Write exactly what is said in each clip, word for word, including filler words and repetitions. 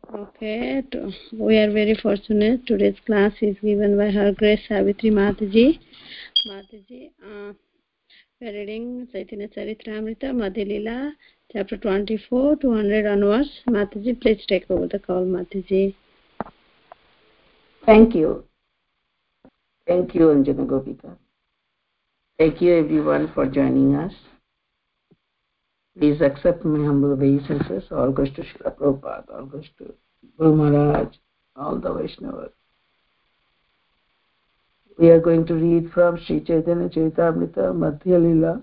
Okay, to, we are very fortunate. Today's class is given by Her Grace Savitri Mataji. Mataji, uh, we are reading Chaitanya Charitamrita, Madhya Lila, chapter twenty-four, two hundred onwards. Mataji, please take over the call, Mataji. Thank you. Thank you, Anjana Gopika. Thank you, everyone, for joining us. Please accept my humble obeisances. All goes to Srila Prabhupada, all goes to Guru Maharaj, all the Vaishnavas. We are going to read from Sri Chaitanya Charitamrita, Madhya Lila,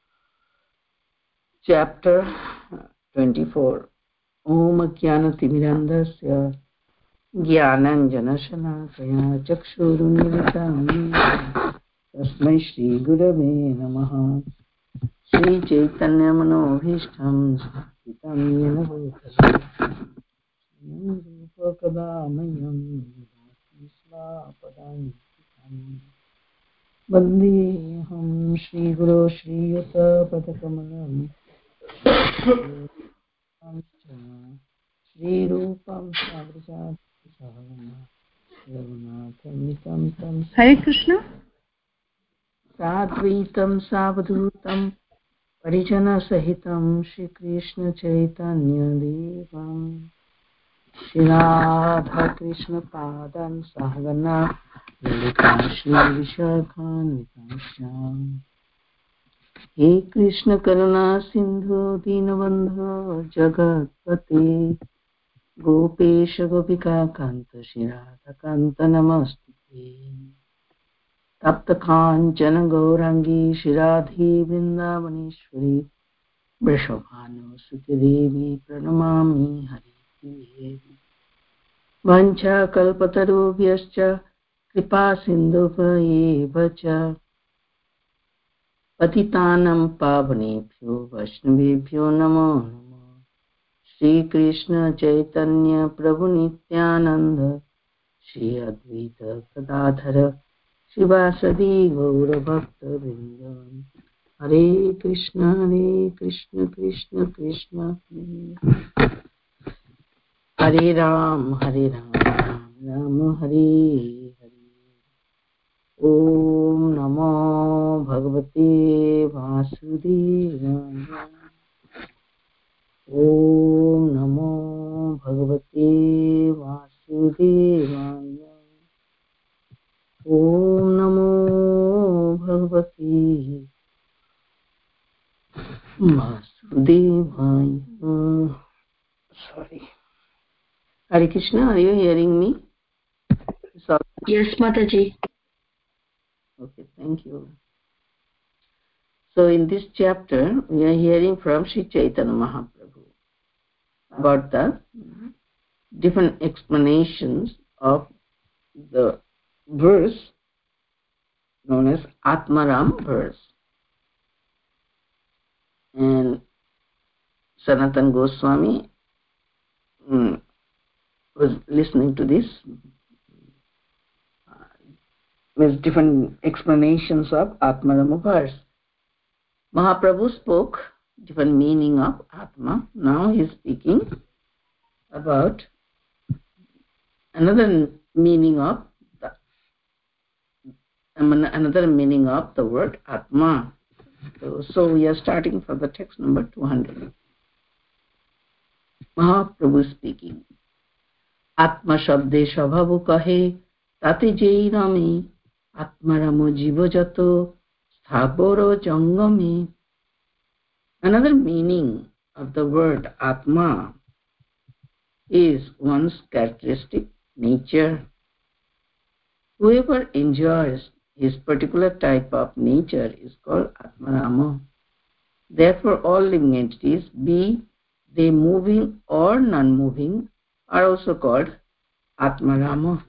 chapter twenty-four. Om Jnana Timirandasya Jnananjana Shalakaya Chakshurunmilitam Tasmai Shri Gurave Namaha. Shri Chaitanya Manobhishtam Sthapitam Yena Bhutale Rupa Kadamayam Svapadam Vandeham Shri Guru Shri Yuta Padakamalam Shri Rupam Sagrajat Sahana Raghunatham Tam Hare Krishna. Sadvaitam Savadhutam Parijana Sahitam Shri Krishna Chaitanya Devam Shri Radha Krishna Padan Sahagana Lalita Shri Vishakhan Vitamsham He Krishna Karuna Sindhu Dinabandha Jagatpate Gopesha Gopika Kanta Shri Radha Kanta Namastute Tapta Kanchana Gaurangi Shiradhi Vrindavaneshwari Vrishabhanu Sutidevi Pranamami Hari Vancha Kalpatarubhyascha Kripa Sindhuvayeva Cha Patitanam Pavanebhyo Vaishnavebhyo Namo Namo Shri Krishna Chaitanya Prabhu Nityananda Shri Advaita Gadadhara Shivasadi Gaura Bhakta Vrinda Hare Krishna Hare Krishna Krishna Krishna Hare Ram Hare Ram Ram Ram Hare Hare Om Namo Bhagavate Vasudevaya Om Namo Bhagavate Vasudevaya Om Namo Bhagavate Vasudevaya. Sorry. Hare Krishna, are you hearing me? Sorry. Yes, Mataji. Okay, thank you. So in this chapter, we are hearing from Sri Chaitanya Mahaprabhu about the different explanations of the verse known as Atmaram verse. And Sanatan Goswami mm, was listening to this uh, with different explanations of Atmaram verse. Mahaprabhu spoke different meaning of Atma. Now he is speaking about another meaning of the another meaning of the word Atma. So, so we are starting from the text number two hundred. Mahaprabhu speaking. Atma shabde shabhavu kahe tate jai rame Atma ramo jiva jato sthaboro jangame. Another meaning of the word Atma is one's characteristic nature. Whoever enjoys his particular type of nature is called Atmarama. Therefore, all living entities, be they moving or non-moving, are also called Atmarama.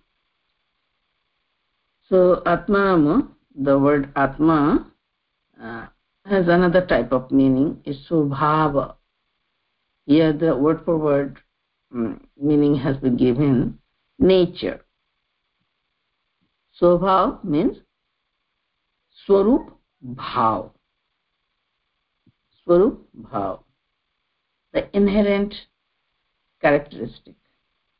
So, Atmarama, the word Atma, uh, has another type of meaning, is Subhava. Here, the word for word um, meaning has been given, nature. Swabhav means Swarup Bhav. Swarup Bhav. The inherent characteristic.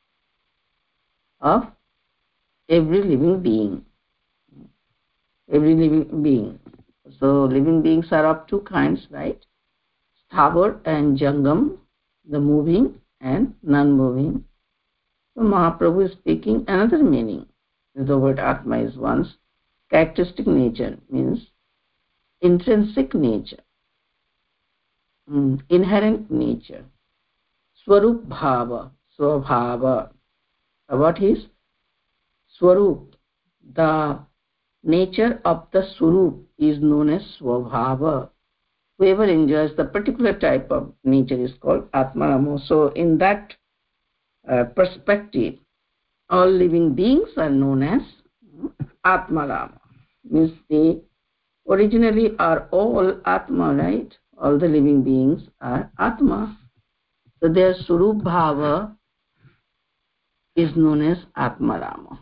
of every living being. Every living being. So living beings are of two kinds, right? Sthavar and Jangam, the moving and non-moving. So Mahaprabhu is speaking another meaning. The word Atma is one's characteristic nature, means intrinsic nature, mm, inherent nature. Swarup Bhava, Swabhava. What is Swarup? The nature of the Swarup is known as Swabhava. Whoever enjoys the particular type of nature is called Atmaramo. So in that uh, perspective, all living beings are known as Atmarama. Means they originally are all Atma, right? All the living beings are Atma. So their Surup Bhava is known as Atmarama.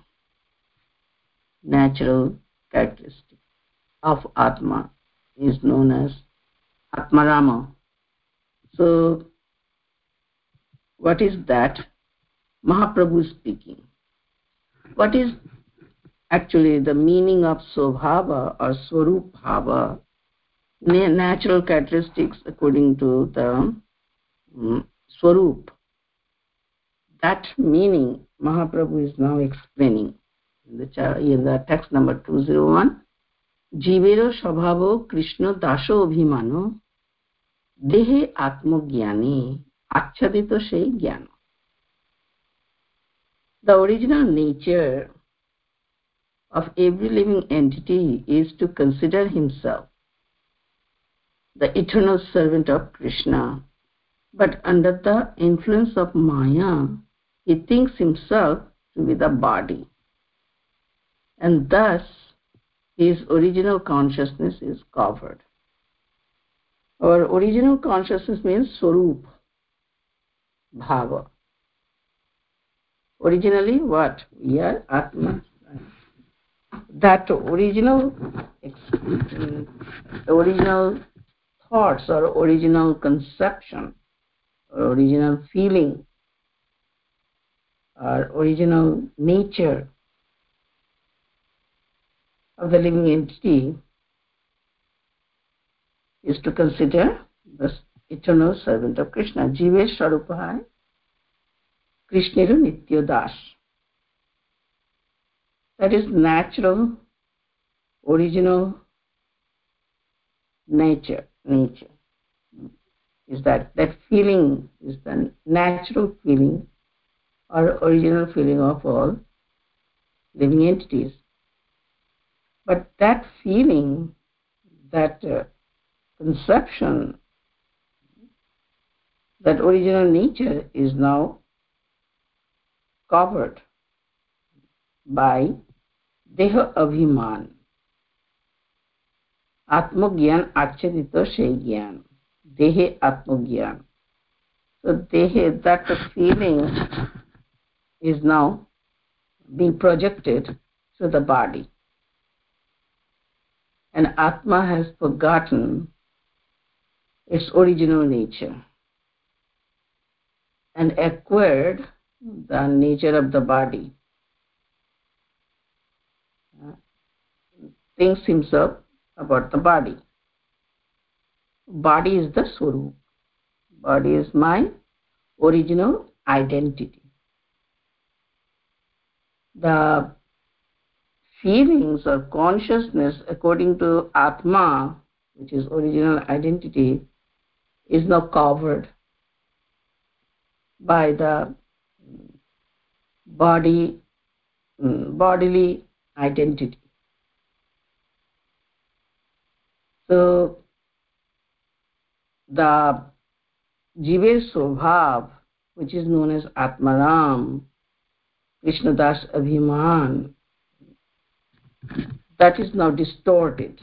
Natural characteristic of Atma is known as Atmarama. So what is that? Mahaprabhu is speaking. What is actually the meaning of Swabhava or Swarup Bhava? Natural characteristics according to the um, Swarup. That meaning Mahaprabhu is now explaining in the, in the text number two oh one. Jivero Shabhavo Krishna Dasho Abhimano Dehe Atmo Gyani Achadito Shei Gyana. The original nature of every living entity is to consider himself the eternal servant of Krishna, but under the influence of Maya, he thinks himself to be the body, and thus his original consciousness is covered. Our original consciousness means Swarup Bhava. Originally what? We are Atma. That original, original thoughts or original conception or original feeling or original nature of the living entity is to consider the eternal servant of Krishna. Jivesh Swarupahai Krishneru Nityodas. That is natural, original nature. Nature is that that feeling is the natural feeling or original feeling of all living entities. But that feeling, that uh, conception, that original nature is now covered by Deha Abhiman. Atmogyan Achadito Shegyan. Dehe Atmogyan. So Dehe, that feeling is now being projected to the body. And Atma has forgotten its original nature and acquired the nature of the body. Uh, thinks himself about the body. Body is the Swarup. Body is my original identity. The feelings or consciousness according to Atma, which is original identity, is now covered by the body, bodily identity. So the Jive Swabhav, which is known as Atmaram, Krishnadas Abhiman, that is now distorted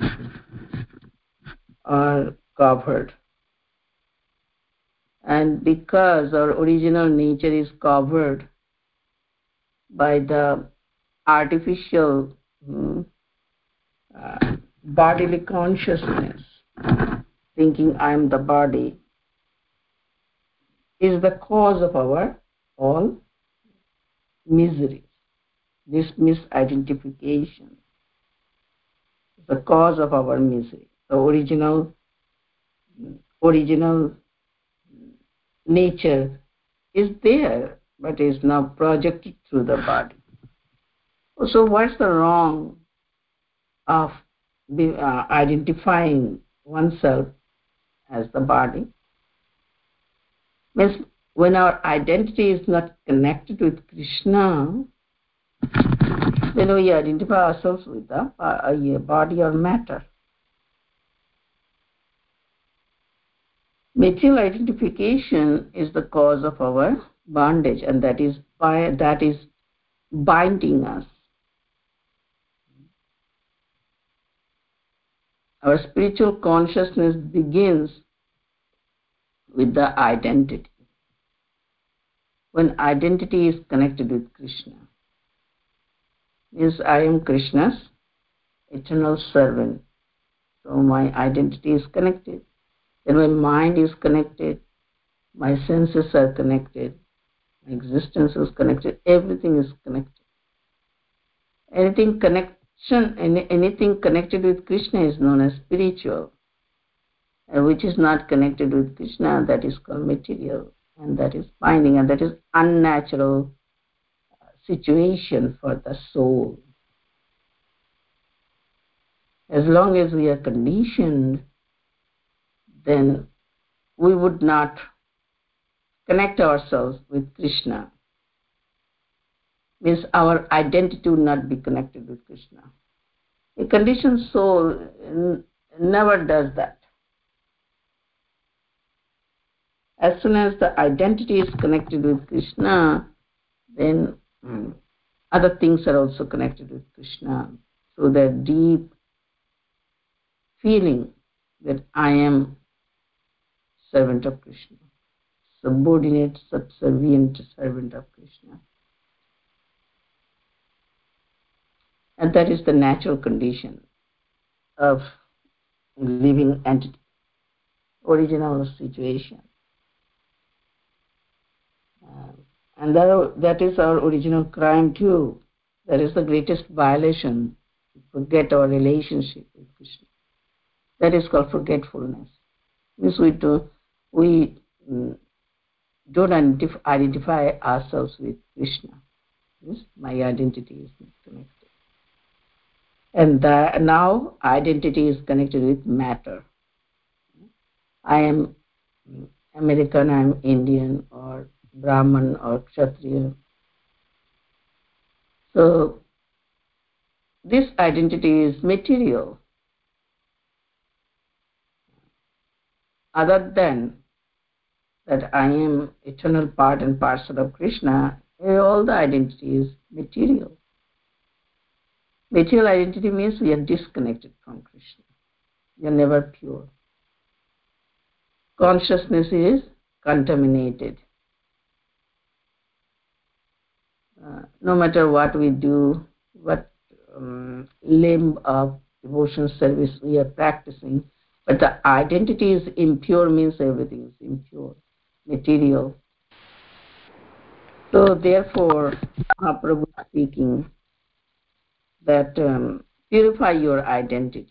or covered. And because our original nature is covered by the artificial hmm, uh, bodily consciousness, thinking I am the body, is the cause of our all misery. this misidentification is the cause of our misery. The original, original nature is there, but is now projected through the body. So what's the wrong of the, uh, identifying oneself as the body? Means when our identity is not connected with Krishna, then we identify ourselves with a, a, a body or matter. Material identification is the cause of our bondage, and that is by that is binding us. Our spiritual consciousness begins with the identity. When identity is connected with Krishna, means I am Krishna's eternal servant. So my identity is connected. Then my mind is connected, my senses are connected, my existence is connected, everything is connected. Anything connection, any, anything connected with Krishna is known as spiritual, and which is not connected with Krishna, that is called material, and that is binding, and that is unnatural situation for the soul. As long as we are conditioned, then we would not connect ourselves with Krishna. Means our identity would not be connected with Krishna. A conditioned soul never does that. As soon as the identity is connected with Krishna, then mm, other things are also connected with Krishna. So that deep feeling that I am servant of Krishna, subordinate, subservient servant of Krishna. And that is the natural condition of living entity, original situation. Uh, and that, that is our original crime too. That is the greatest violation. We forget our relationship with Krishna. That is called forgetfulness. Means we do, we mm, don't identif- identify ourselves with Krishna. Yes? My identity is not connected. And the, now identity is connected with matter. I am American, I am Indian, or Brahman, or Kshatriya. So this identity is material. Other than that I am eternal part and parcel of Krishna, all the identity is material. Material identity means we are disconnected from Krishna. We are never pure. Consciousness is contaminated. Uh, no matter what we do, what um, limb of devotion service we are practicing, but the identity is impure means everything is impure, material. So therefore, Mahaprabhu is speaking that um, purify your identity.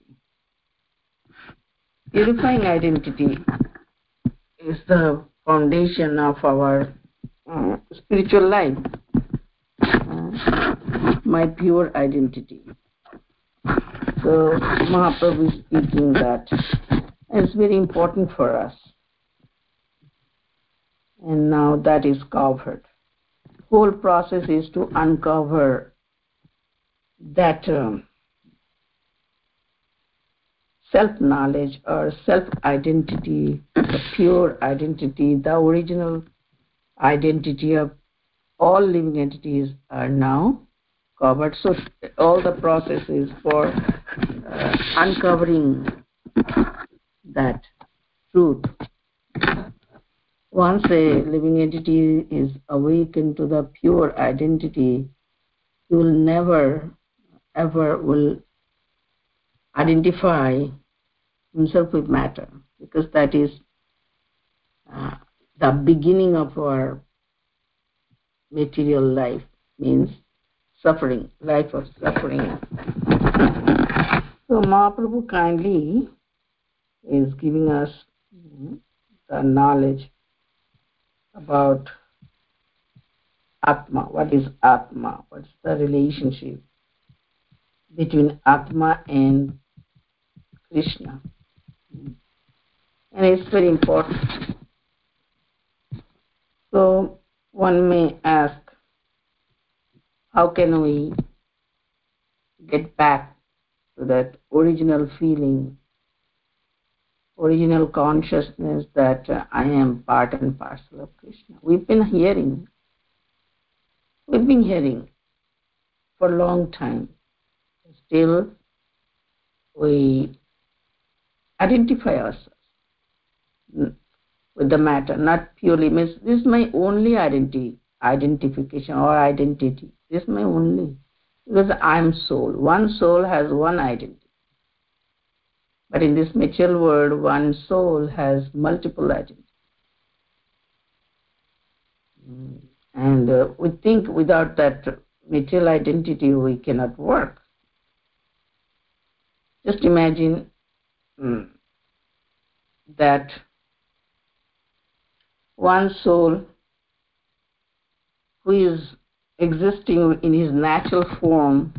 Purifying identity is the foundation of our uh, spiritual life. Uh, my pure identity. So Mahaprabhu is speaking that it's very important for us. And now that is covered. Whole process is to uncover that um, self-knowledge or self-identity, the pure identity, the original identity of all living entities are now covered. So all the processes for uh, uncovering that truth. Once a living entity is awakened to the pure identity, he will never ever will identify himself with matter, because that is uh, the beginning of our material life, means suffering, life of suffering. So Mahaprabhu kindly is giving us the knowledge about Atma. What is Atma? What's the relationship between Atma and Krishna? And it's very important. So one may ask, how can we get back to that original feeling, original consciousness that uh, I am part and parcel of Krishna? We've been hearing, we've been hearing for a long time. Still, we identify ourselves with the matter, not purely means this is my only identity, identification or identity. This is my only, because I am soul. One soul has one identity. But in this material world, one soul has multiple identities. And uh, we think without that material identity, we cannot work. Just imagine mm, that one soul who is existing in his natural form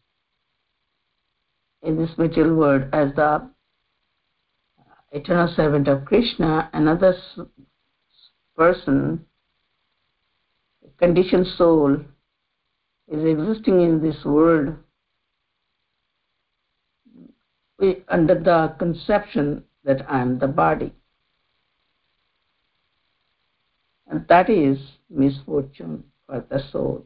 in this material world as the eternal servant of Krishna, another person, conditioned soul, is existing in this world under the conception that I am the body. And that is misfortune for the soul.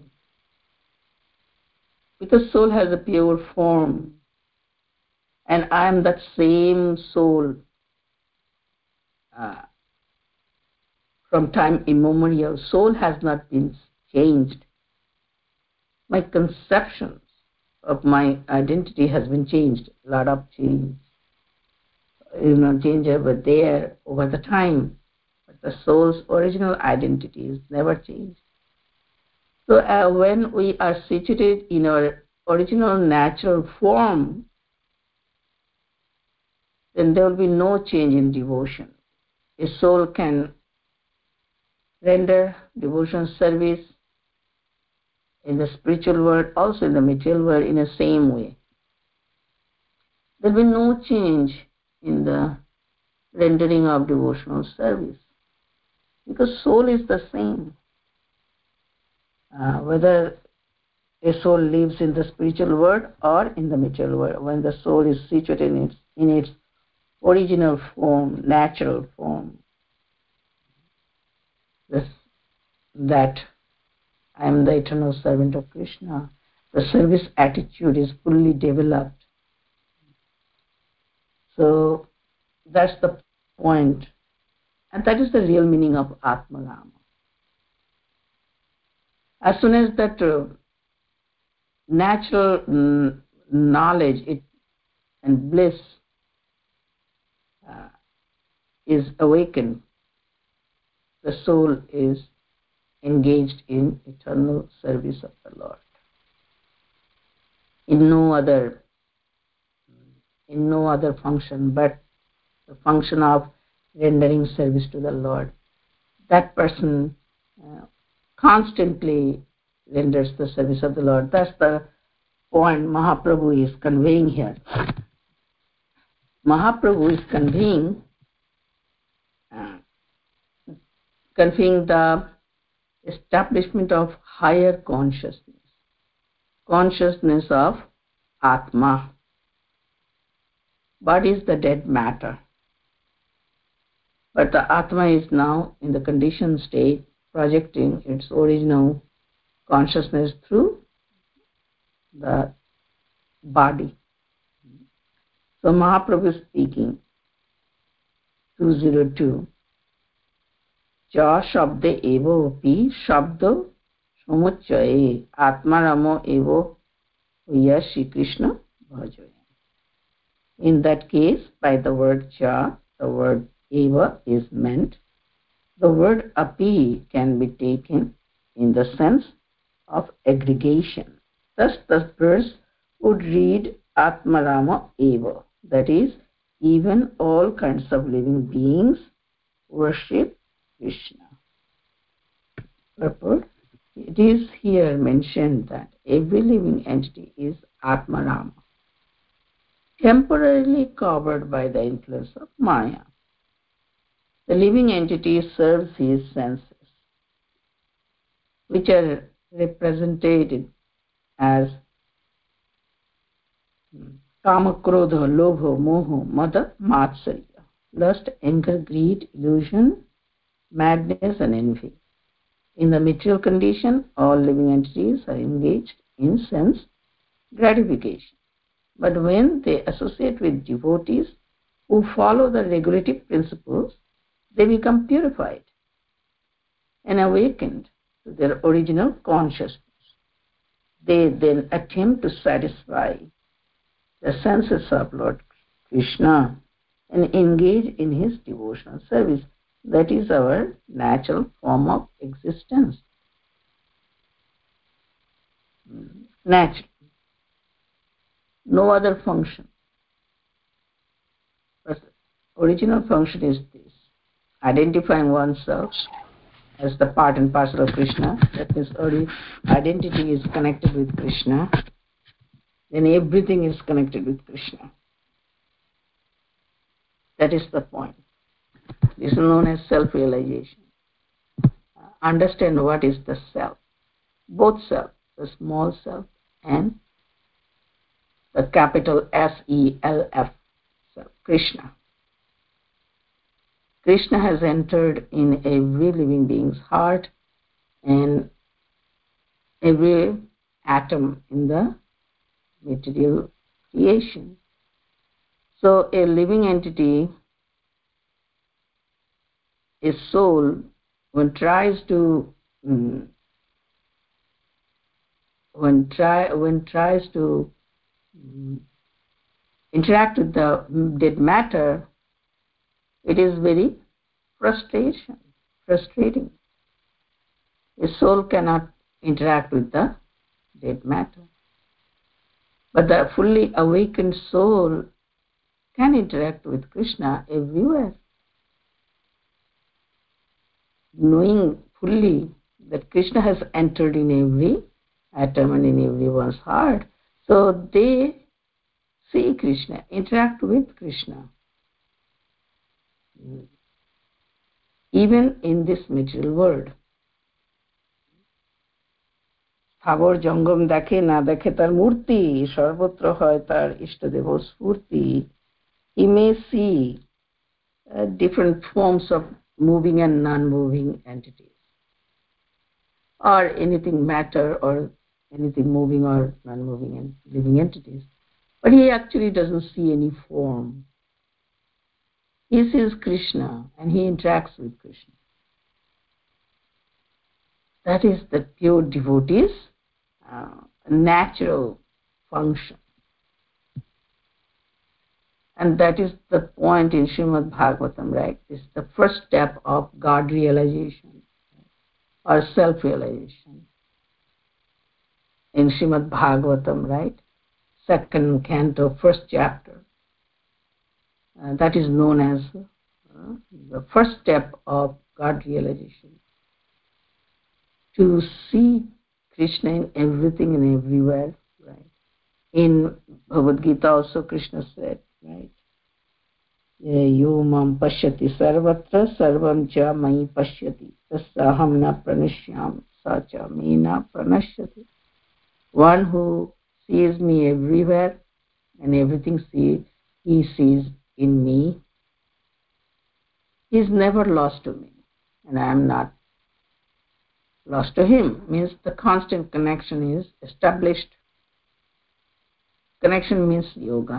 Because soul has a pure form, and I am that same soul uh, from time immemorial. Soul has not been changed. My conceptions of my identity has been changed. A lot of change, you know, change over there over the time. But the soul's original identity is never changed. So uh, when we are situated in our original natural form, then there will be no change in devotion. A soul can render devotion service in the spiritual world, also in the material world, in the same way. There will be no change in the rendering of devotional service, because soul is the same. Uh, whether a soul lives in the spiritual world or in the material world, when the soul is situated in its, in its original form, natural form, this, that I am the eternal servant of Krishna, the service attitude is fully developed. So that's the point. And that is the real meaning of Atmarama. As soon as that uh, natural mm, knowledge it, and bliss uh, is awakened, the soul is engaged in eternal service of the Lord. In no other, in no other function but the function of rendering service to the Lord. That person uh, constantly renders the service of the Lord. That's the point Mahaprabhu is conveying here. Mahaprabhu is conveying, uh, conveying the establishment of higher consciousness, consciousness of Atma. Body is the dead matter, but the Atma is now in the conditioned state, projecting its original consciousness through the body. So Mahaprabhu is speaking, two oh two, Ja shabde evo pi shabdo samuchaye atmaramo evo ya Shri Krishna bhajoya. In that case, by the word Ja, the word eva is meant. The word api can be taken in the sense of aggregation. Thus the verse would read Atmarama Eva. That is, even all kinds of living beings worship Krishna. Purport. It is here mentioned that every living entity is Atmarama, temporarily covered by the influence of Maya. The living entity serves his senses, which are represented as Kama, Krodha, Lobha, Moha, Mada, Matsarya, lust, anger, greed, illusion, madness, and envy. In the material condition, all living entities are engaged in sense gratification. But when they associate with devotees who follow the regulative principles, they become purified and awakened to their original consciousness. They then attempt to satisfy the senses of Lord Krishna and engage in his devotional service. That is our natural form of existence. Natural. No other function. But original function is this: identifying oneself as the part and parcel of Krishna. That means identity is connected with Krishna. Then everything is connected with Krishna. That is the point. This is known as self-realization. Understand what is the self. Both self, the small self and the capital S E L F, self, Krishna. Krishna has entered in every living being's heart and every atom in the material creation. So a living entity, a soul, when tries to mm, when try when tries to mm, interact with the dead matter, it is very frustration, frustrating. A soul cannot interact with the dead matter. But the fully awakened soul can interact with Krishna everywhere, knowing fully that Krishna has entered in every atom and in everyone's heart. So they see Krishna, interact with Krishna, even in this material world. স্থাবর জঙ্গম দেখে না দেখে তার মূর্তি, সর্বত্র হয় তার ইষ্টদেব স্ফূর্তি. He may see uh, different forms of moving and non-moving entities, or anything matter, or anything moving or non-moving and living entities. But he actually doesn't see any form. He sees Krishna and he interacts with Krishna. That is the pure devotee's uh, natural function. And that is the point in Srimad Bhagavatam, right? It's the first step of God realization or self-realization. In Srimad Bhagavatam, right? Second canto, first chapter. Uh, that is known as uh, the first step of God realization. To see Krishna in everything and everywhere, right? In Bhagavad Gita also Krishna said, right? Yo mam pashyati sarvatra sarvam cha mayi pashyati tasaham na pranishyam sacha me na pranashyati. One who sees me everywhere and everything see, he sees in me, he is never lost to me and I am not lost to him. Means the constant connection is established. Connection means yoga.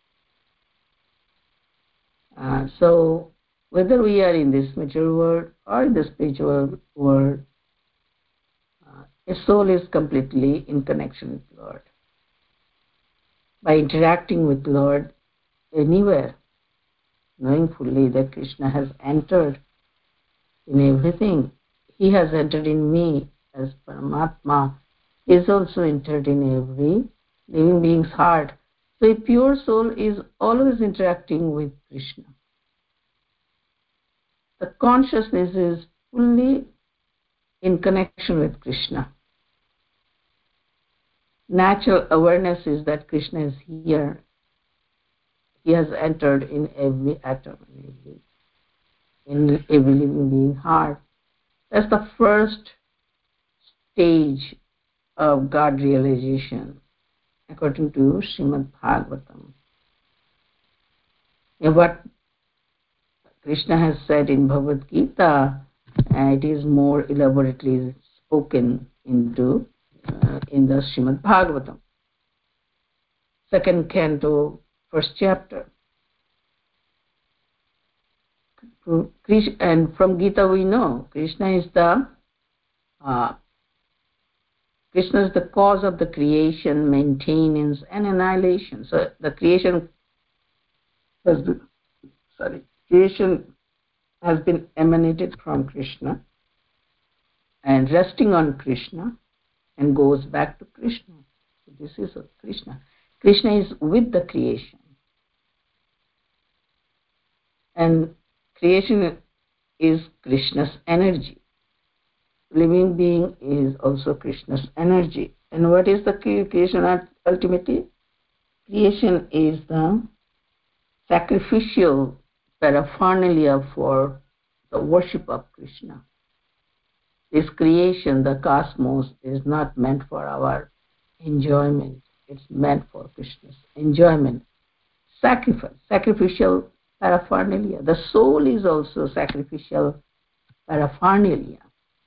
Uh, so whether we are in this material world or in the spiritual world, uh, a soul is completely in connection with Lord. By interacting with Lord anywhere, knowing fully that Krishna has entered in everything, he has entered in me as Paramatma, is also entered in every living being's heart. So a pure soul is always interacting with Krishna. The consciousness is fully in connection with Krishna. Natural awareness is that Krishna is here. He has entered in every atom, in every, in every living being heart. That's the first stage of God realization, according to Srimad Bhagavatam. Yeah, what Krishna has said in Bhagavad Gita, uh, it is more elaborately spoken into uh, in the Srimad Bhagavatam, second canto, first chapter. And from Gita we know Krishna is the uh, Krishna is the cause of the creation, maintenance, and annihilation. So the creation has been, sorry, creation has been emanated from Krishna and resting on Krishna and goes back to Krishna. So this is a Krishna. Krishna is with the creation. And creation is Krishna's energy. Living being is also Krishna's energy. And what is the creation ultimately? Creation is the sacrificial paraphernalia for the worship of Krishna. This creation, the cosmos, is not meant for our enjoyment. It's meant for Krishna's enjoyment. Sacrifice, sacrificial paraphernalia. The soul is also sacrificial paraphernalia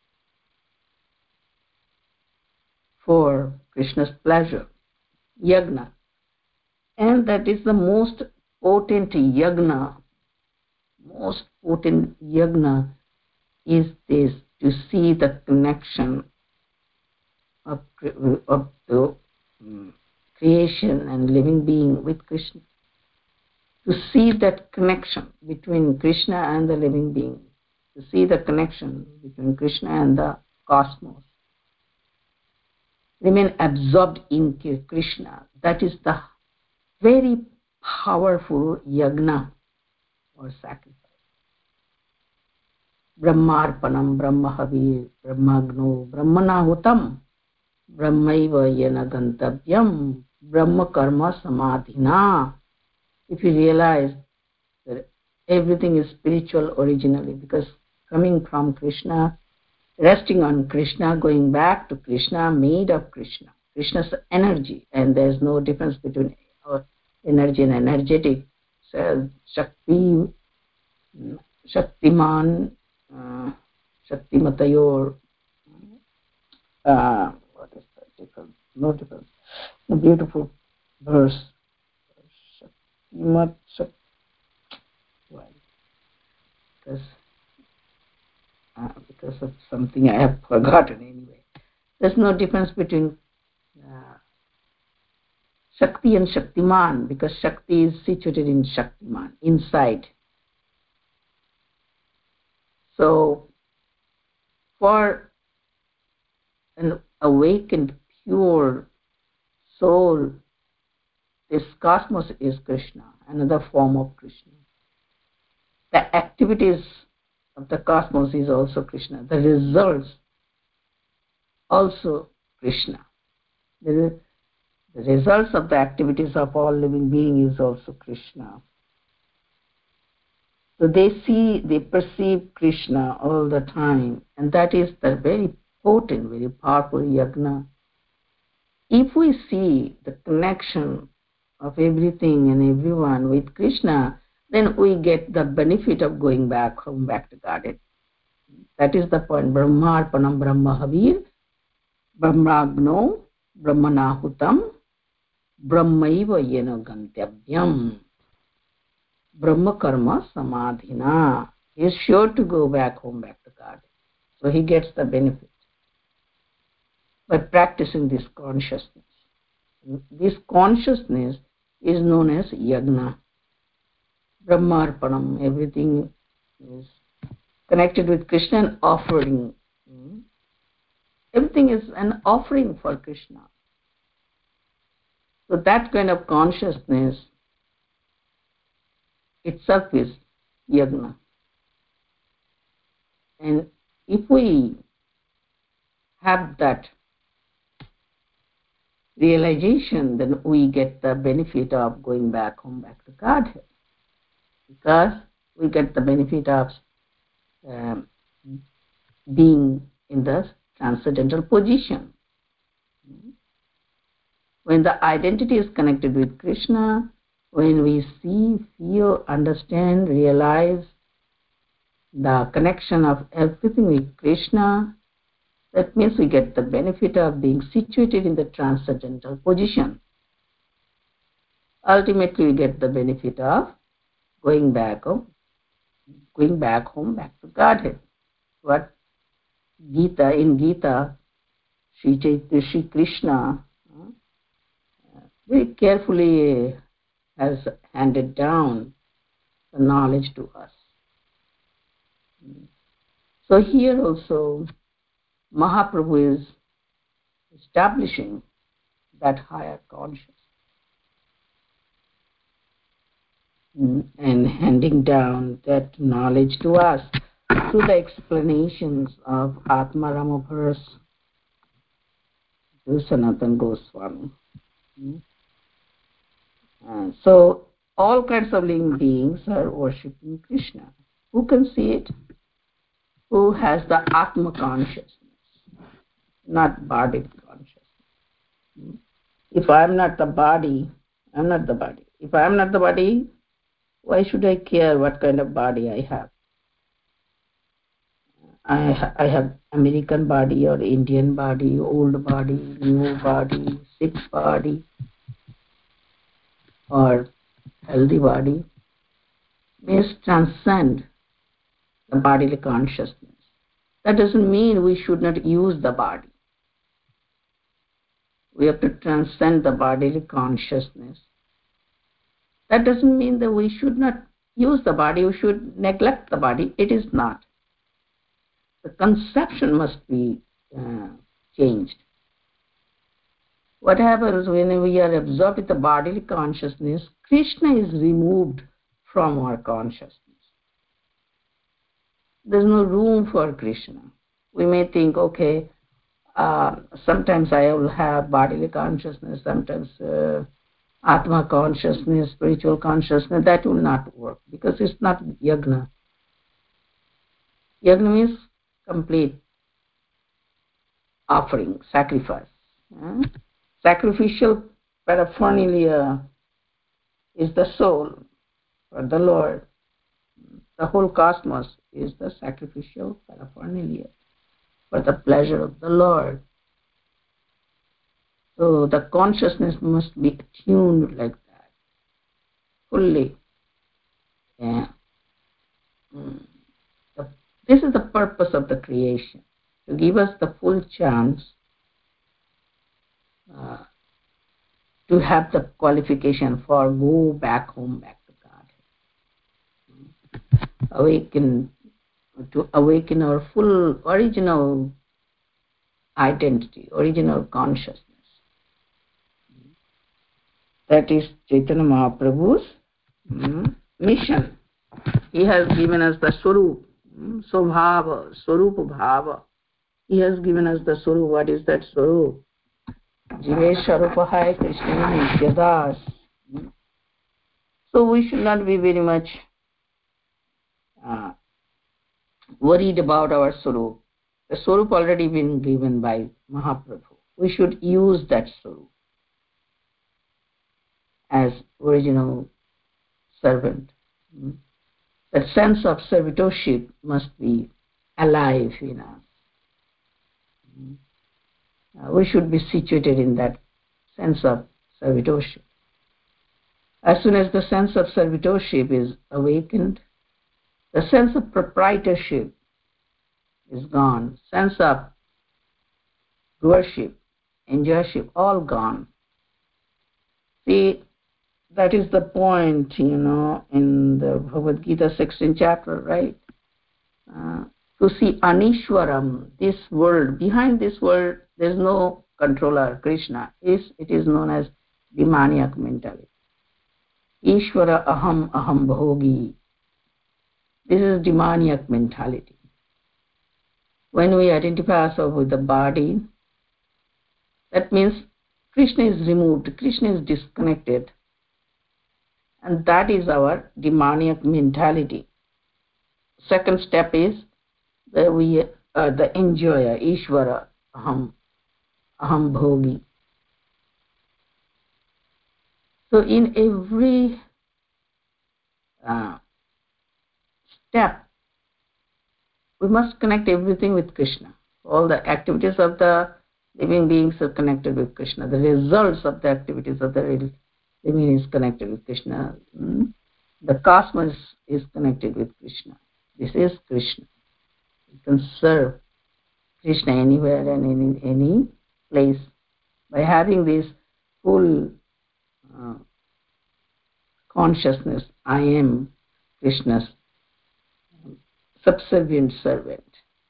for Krishna's pleasure, yagna. And that is the most potent yagna, most potent yagna is this, to see the connection of, of the um, creation and living being with Krishna. To see that connection between Krishna and the living being, to see the connection between Krishna and the cosmos. Remain absorbed in Krishna. That is the very powerful yagna or sacrifice. Brahmarpanam, Brahmahavir, Brahmagno, Brahmanahutam, Brahmaiva yena gantavyam, Brahma karma samadhina. If you realize that everything is spiritual originally, because coming from Krishna, resting on Krishna, going back to Krishna, made of Krishna, Krishna's energy, and there's no difference between our energy and energetic. So, Shakti, Shaktiman, uh, Shaktimatayor, uh, what is the difference? No difference. A beautiful verse. Shaktimat, Shakti, well, because, uh, because of something I have forgotten anyway. There's no difference between uh, Shakti and Shaktiman, because Shakti is situated in Shaktiman, inside. So, for an awakened, pure soul, this cosmos is Krishna, another form of Krishna. The activities of the cosmos is also Krishna. The results also Krishna. The, the results of the activities of all living beings is also Krishna. So they see, they perceive Krishna all the time, and that is the very potent, very powerful yagna. If we see the connection of everything and everyone with Krishna, then we get the benefit of going back home, back to Godhead. That is the point. Brahmarpanam Brahmahavir, Brahmagno, Brahmanahutam, Brahmaiva yena gantavyam. Brahma karma samadhina. He is sure to go back home, back to God. So he gets the benefit by practicing this consciousness. This consciousness is known as yagna. Brahmarpanam, everything is connected with Krishna and offering everything is an offering for Krishna. So that kind of consciousness itself is yajna. And if we have that realization, then we get the benefit of going back home, back to Godhead. Because we get the benefit of um, being in the transcendental position. When the identity is connected with Krishna, when we see, feel, understand, realize the connection of everything with Krishna, that means we get the benefit of being situated in the transcendental position. Ultimately, we get the benefit of going back home, going back home, back to Godhead. What Gita, in Gita, Sri Chaitanya, Sri Krishna uh, very carefully has handed down the knowledge to us. So here also, Mahaprabhu is establishing that higher consciousness and handing down that knowledge to us through the explanations of Atma Rama verse to Sanatana Goswami. Uh, so all kinds of living beings are worshipping Krishna. Who can see it? Who has the Atma consciousness, not body consciousness. If I am not the body, I am not the body. If I am not the body, why should I care what kind of body I have? I, ha- I have American body or Indian body, old body, new body, sick body, or healthy body. Means transcend the bodily consciousness. That doesn't mean we should not use the body. We have to transcend the bodily consciousness. That doesn't mean that we should not use the body, we should neglect the body. It is not. The conception must be uh, changed. What happens when we are absorbed with the bodily consciousness? Krishna is removed from our consciousness. There's no room for Krishna. We may think, okay, uh, sometimes I will have bodily consciousness, sometimes uh, Atma consciousness, spiritual consciousness. That will not work because it's not yajna. Yajna means complete offering, sacrifice. Uh, sacrificial paraphernalia is the soul for the Lord. The whole cosmos is the sacrificial paraphernalia for the pleasure of the Lord. So the consciousness must be attuned like that, fully. Yeah. Mm. The, this is the purpose of the creation, to give us the full chance uh, to have the qualification for go back home, back to God. Awaken, to awaken our full original identity, original consciousness. That is Chaitanya Mahaprabhu's mm, mission. He has given us the Swarup, mm, Swabhava, Swarupa Bhava. He has given us the Swarup. What is that Swarup? Jive Swarupahai Krishna Nityadas. So we should not be very much uh, worried about our Swarup. The Swarup already been given by Mahaprabhu. We should use that Swarup as original servant. Mm. That sense of servitorship must be alive in us. Mm. Uh, we should be situated in that sense of servitorship. As soon as the sense of servitorship is awakened, the sense of proprietorship is gone. Sense of doership, enjoyship, all gone. See, that is the point, you know, in the Bhagavad Gita sixteenth chapter, right? Uh, So see, Anishwaram, this world, behind this world, there is no controller, Krishna. Is it is known as demoniac mentality. Ishvara aham aham bhogi. This is demoniac mentality. When we identify ourselves with the body, that means Krishna is removed, Krishna is disconnected. And that is our demoniac mentality. Second step is that we are the enjoyer, Ishvara, Aham, Aham Bhogi. So in every uh, step, we must connect everything with Krishna. All the activities of the living beings are connected with Krishna. The results of the activities of the living is connected with Krishna. The cosmos is connected with Krishna. This is Krishna. You can serve Krishna anywhere and in any place by having this full uh, consciousness. I am Krishna's subservient servant.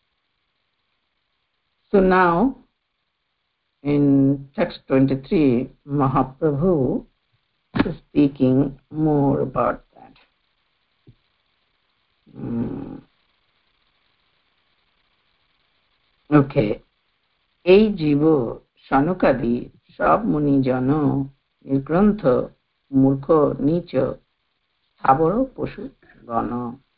So now in text twenty-three, Mahaprabhu is speaking more about that. Mm. Okay. এই জীব শানুকাদি সব মুনিজন নির্গ্রন্থ মূর্খ নীচ স্থাবর পশু গণ.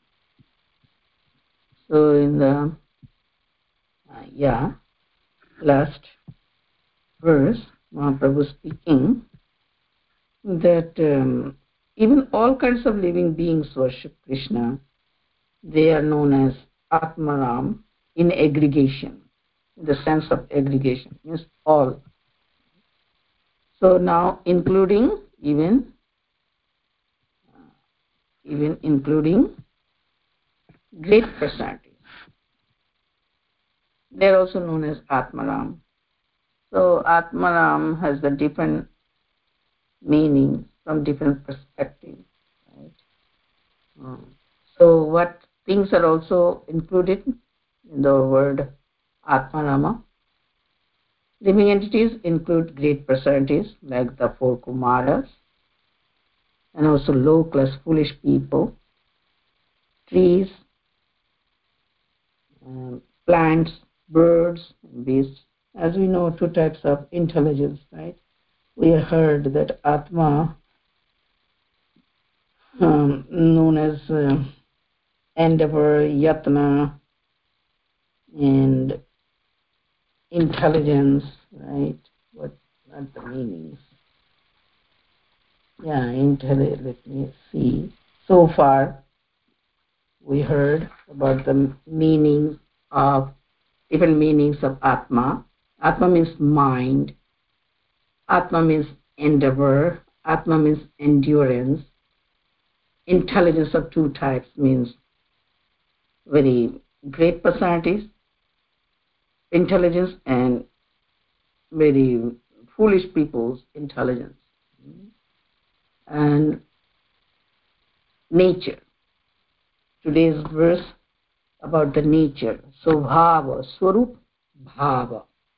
So in the uh, yeah last verse, Mahaprabhu speaking that um, even all kinds of living beings worship Krishna. They are known as Atmaram in aggregation. In the sense of aggregation, means all. So now including even uh, even including great personalities. They are also known as Atmaram. So Atmaram has the different meaning from different perspectives. Right? Um, so what things are also included in the word Atmarama? Living entities include great personalities like the four Kumaras, and also low-class foolish people, trees, um, plants, birds, beasts. As we know, two types of intelligence, right? We heard that Atma, um, known as uh, endeavor, yatna, and intelligence, right? What are the meanings? Yeah, intelligence, let me see. So far, we heard about the meaning of, different meanings of Atma. Atma means mind. Atma means endeavor. Atma means endurance. Intelligence of two types means very great personalities, intelligence, and very foolish people's intelligence. And nature. Today's verse about the nature. So bhava, swarup bhava.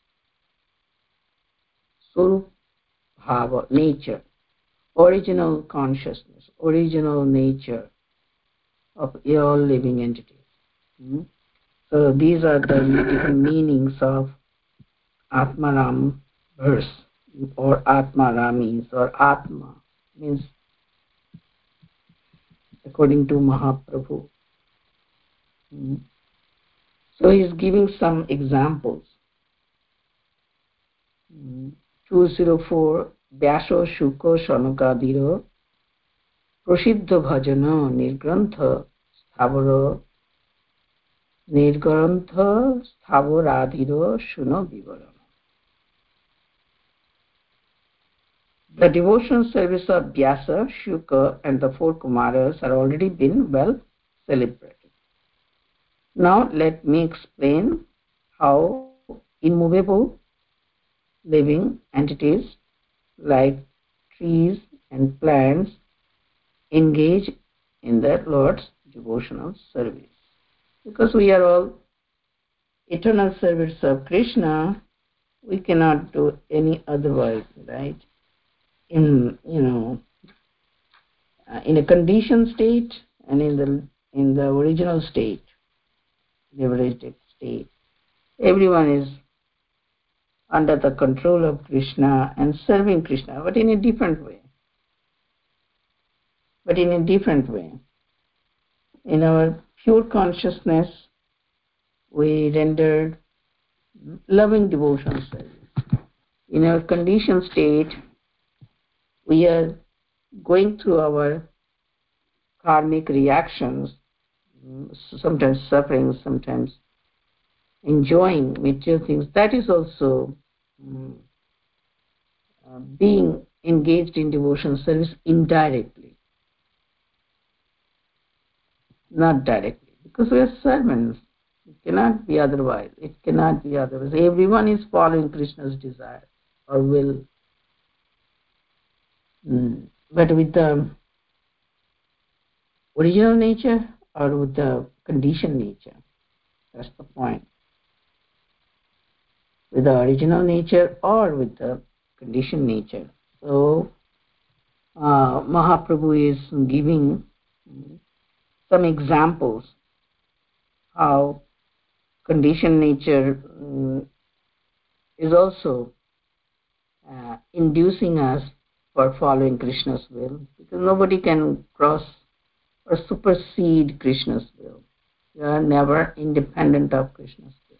Swarup bhava, nature. Original consciousness, original nature of all living entities. Hmm? So these are the different meanings of Atmaram verse, or Atmaramis, or Atma means according to Mahaprabhu. Hmm? So he is giving some examples. Hmm. two oh four Vyasa Shuka Shanukadira Prasiddha Bhajana Nirgrantha Sthavara Nirgrantha Stavaradira Shuna Vivarana. The devotional service of Vyasa, Shuka, and the four Kumaras are already been well celebrated. Now let me explain how immovable living entities like trees and plants engage in their Lord's devotional service. Because we are all eternal service of Krishna, we cannot do any otherwise, right? In, you know, uh, in a conditioned state and in the in the original state, liberated state, everyone is under the control of Krishna and serving Krishna, but in a different way. But in a different way. In our pure consciousness, we rendered loving devotion service. In our conditioned state, we are going through our karmic reactions, sometimes suffering, sometimes enjoying material things. That is also um, uh, being engaged in devotion service indirectly, not directly, because we are servants. It cannot be otherwise. It cannot be otherwise. Everyone is following Krishna's desire or will. Mm. But with the original nature or with the conditioned nature, that's the point. With the original nature or with the conditioned nature. So, uh, Mahaprabhu is giving some examples how conditioned nature um, is also uh, inducing us for following Krishna's will, because nobody can cross or supersede Krishna's will. We are never independent of Krishna's will.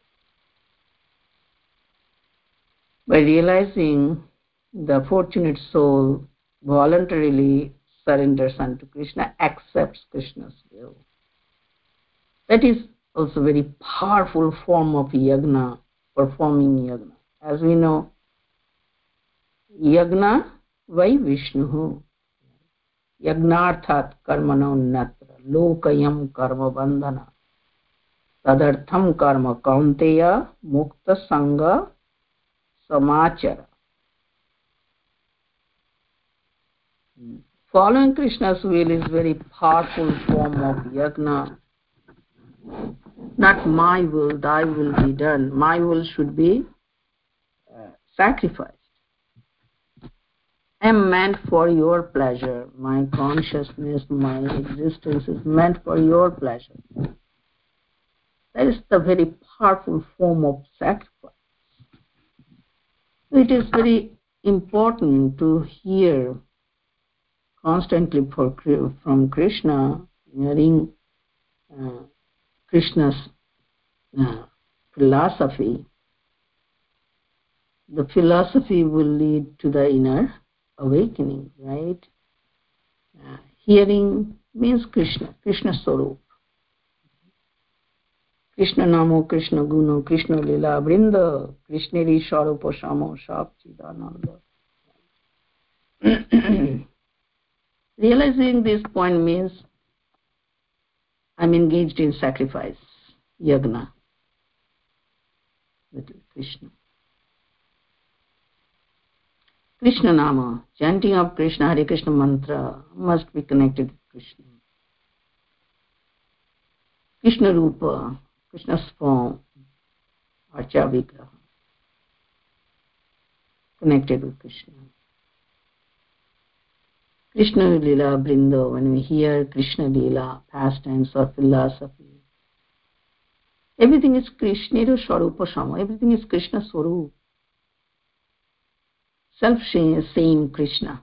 By realizing the fortunate soul voluntarily surrenders unto Krishna, accepts Krishna's will. That is also a very powerful form of yagna, performing yagna. As we know, yagna vai Vishnu, yagnarthat karmano natra, lokayam karma bandhana, tadartham karma kaunteya mukta sangha samachara. Following Krishna's will is very powerful form of yagna. Not my will, thy will be done. My will should be uh, sacrificed. I am meant for your pleasure. My consciousness, my existence is meant for your pleasure. That is the very powerful form of sacrifice. It is very important to hear constantly for, from Krishna, hearing uh, Krishna's uh, philosophy. The philosophy will lead to the inner awakening, right? Uh, hearing means Krishna, Krishna Swarup. Krishna Namo, Krishna Guno, Krishna Lila Vrinda, Krishna Ri Sharupa Shamo Shakchidananda. Realizing this point means I'm engaged in sacrifice, yagna, with Krishna. Krishna Nama, chanting of Krishna, Hare Krishna mantra must be connected with Krishna. Krishna Rupa, Krishna's form, Archa Vigraha, connected with Krishna. Krishna Lila Brinda, when we hear Krishna Lila, pastimes or philosophy, everything is Krishna Swarupa Shama, everything is Krishna Swarup. Self-same Krishna.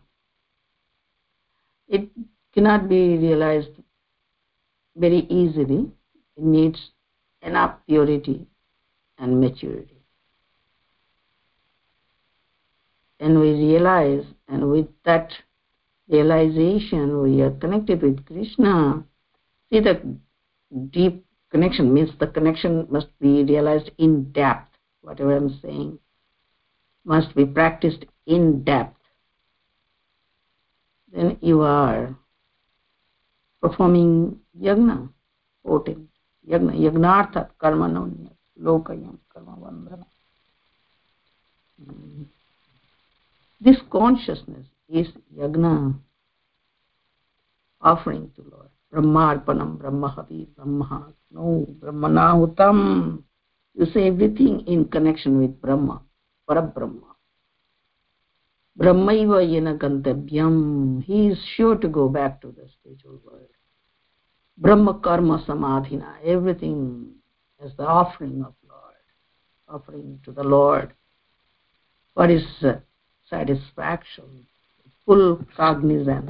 It cannot be realized very easily. It needs enough purity and maturity. And we realize, and with that realization, we are connected with Krishna. See, the deep connection means the connection must be realized in depth. Whatever I'm saying must be practiced in depth. Then you are performing yagna, potent yagna, yagnarthat karma nanya, lokayam karma vandana. This consciousness is yagna, offering to Lord. Brahmarpanam, Brahmahavi, Brahma, no, Brahmanahutam. You say everything in connection with Brahma, Parabrahma. Brahmaiva yena gantebhyam. He is sure to go back to the spiritual world. Brahma karma samadhina. Everything is the offering of Lord, offering to the Lord. What is uh, satisfaction? Full cognizance.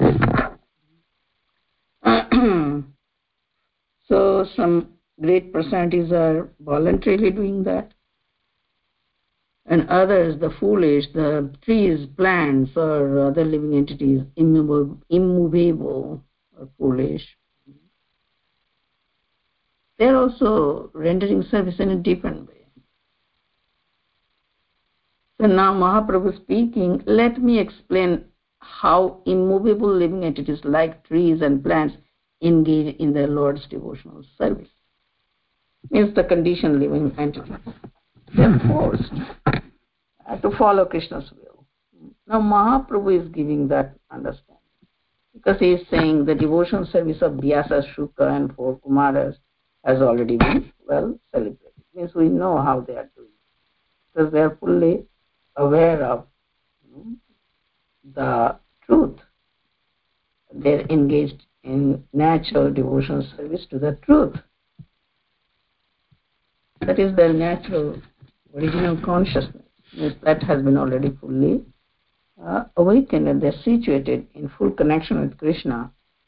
So some great percentages are voluntarily doing that, and others, the foolish, the trees, plants, or other living entities, immovable, immovable or foolish, they're also rendering service in a different way. So now Mahaprabhu speaking, let me explain how immovable living entities like trees and plants engage in their Lord's devotional service. Means the conditioned living entities. They're forced to follow Krishna's will. Now Mahaprabhu is giving that understanding, because he is saying the devotional service of Vyasa, Shuka and four Kumaras has already been well celebrated. Means we know how they are doing, because they are fully aware of you know, the truth. They're engaged in natural devotional service to the truth. That is their natural original consciousness. Means that has been already fully uh, awakened, and they're situated in full connection with Krishna.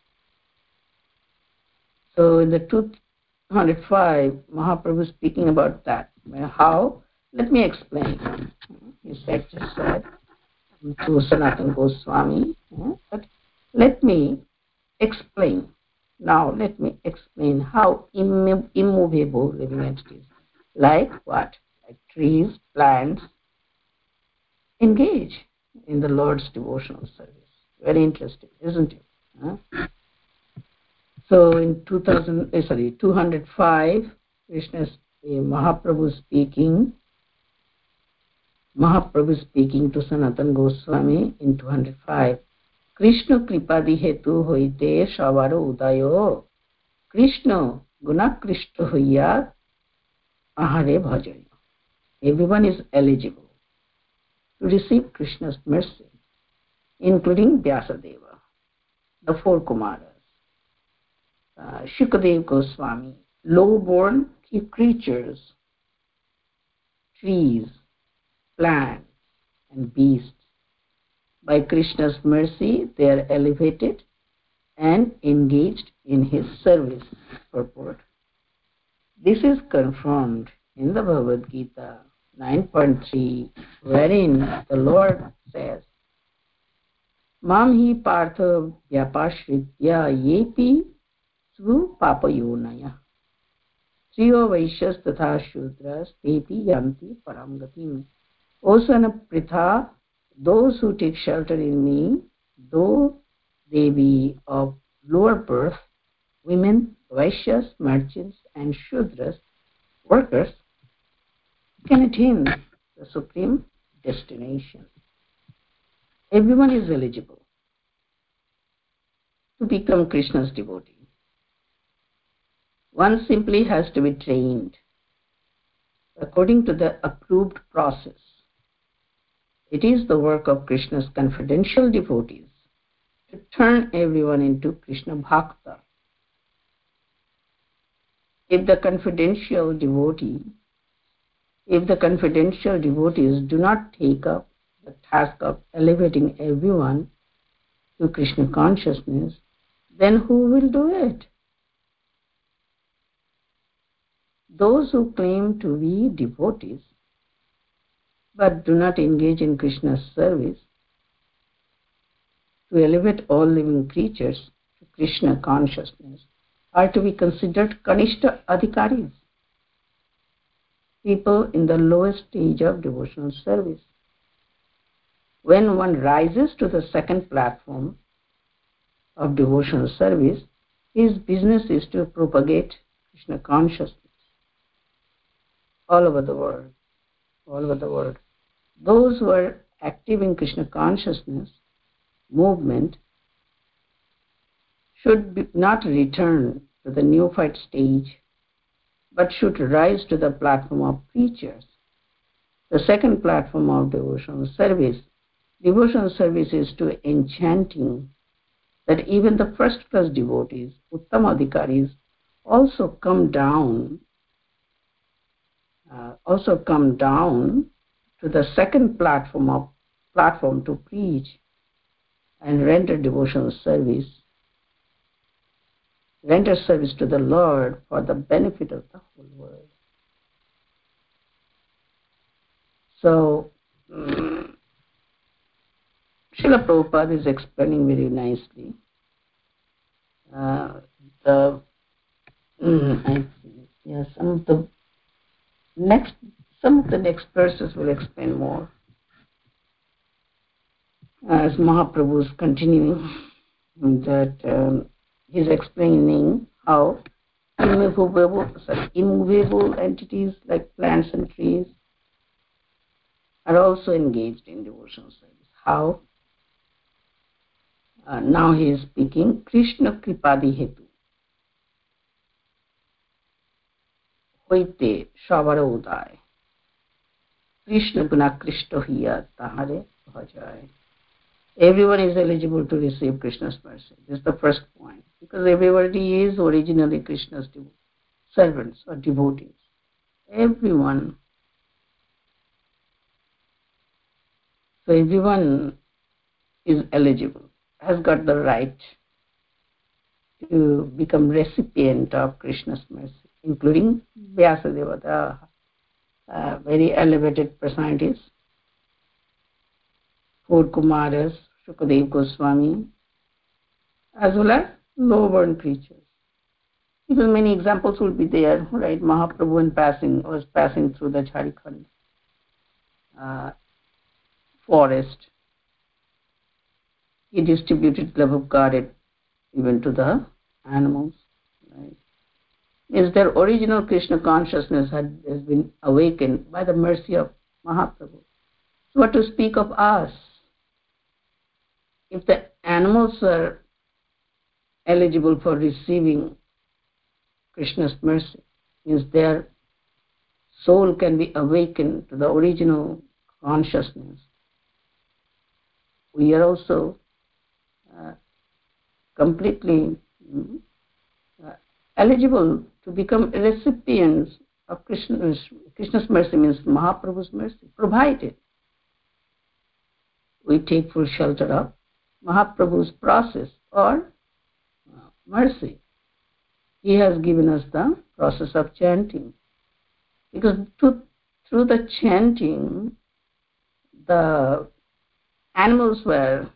So in the two hundred five, Mahaprabhu is speaking about that. How? Let me explain. He said, just said to Sanatana Goswami, but let me explain. Now let me explain how imm- immovable living entities, like what? Like trees, plants, engage in the Lord's devotional service. Very interesting, isn't it? Huh? So in two thousand, eh, sorry, two hundred five, Krishna, eh, Mahaprabhu speaking, Mahaprabhu speaking to Sanatana Goswami in two hundred five. Krishna kripadi hetu hoite shavaro udayo. Krishna gunakrishta hoya ahare bhajaya. Everyone is eligible to receive Krishna's mercy, including Vyasadeva, the four Kumaras, uh, Shukadev Goswami, low-born creatures, trees, plants, and beasts. By Krishna's mercy, they are elevated and engaged in his service. Purport. This is confirmed in the Bhagavad Gita nine point three, wherein the Lord says, Mam hi partha vyapashritya yepi svu papayonaya Sriyo Vaishyas Tatha Shudras Tepi Yanti Param Gatim. O son of Pritha, those who take shelter in me, though they be of lower birth, women, Vaishyas, merchants, and Shudras, workers, can attain the supreme destination. Everyone is eligible to become Krishna's devotee. One simply has to be trained according to the approved process. It is the work of Krishna's confidential devotees to turn everyone into Krishna Bhakta. If the confidential devotee, if the confidential devotees do not take up the task of elevating everyone to Krishna consciousness, then who will do it? Those who claim to be devotees but do not engage in Krishna's service to elevate all living creatures to Krishna consciousness are to be considered Kanishta Adhikaris, people in the lowest stage of devotional service. When one rises to the second platform of devotional service, his business is to propagate Krishna consciousness all over the world, all over the world. Those who are active in Krishna consciousness movement should be not return to the neophyte stage, but should rise to the platform of preachers. The second platform of devotional service. Devotional service is to enchanting that even the first-class devotees, Uttamadhikaris, also come down, uh, also come down to the second platform of platform to preach and render devotional service, render service to the Lord for the benefit of the whole world. So, um, Srila Prabhupada is explaining very nicely. Uh, the mm, I see. Yeah, some of the next some of the next verses will explain more. As Mahaprabhu is continuing, that um, he's explaining how immovable, sorry, immovable entities like plants and trees are also engaged in devotional service. How? Uh, now he is speaking Krishna Kripadi Hetu. Hoite Shavara Udai. Krishna Guna Krishna Hiya Tahare Bhajai. Everyone is eligible to receive Krishna's mercy. This is the first point. Because everybody is originally Krishna's servants or devotees. Everyone. So everyone is eligible, has got the right to become recipient of Krishna's mercy, including Vyasadeva, the uh, very elevated personalities, four Kumaras, Shukadev Goswami, as well as low-born creatures. Even many examples will be there, right? Mahaprabhu in passing was passing through the Jharkhand uh, forest. He distributed love of God even to the animals. Right? Is their original Krishna consciousness had, has been awakened by the mercy of Mahaprabhu. So what to speak of us? If the animals are eligible for receiving Krishna's mercy, means their soul can be awakened to the original consciousness. We are also uh, completely uh, eligible to become recipients of Krishna's, Krishna's mercy, means Mahaprabhu's mercy, provided we take full shelter of Mahaprabhu's process or uh, mercy. He has given us the process of chanting. Because to, through the chanting, the animals were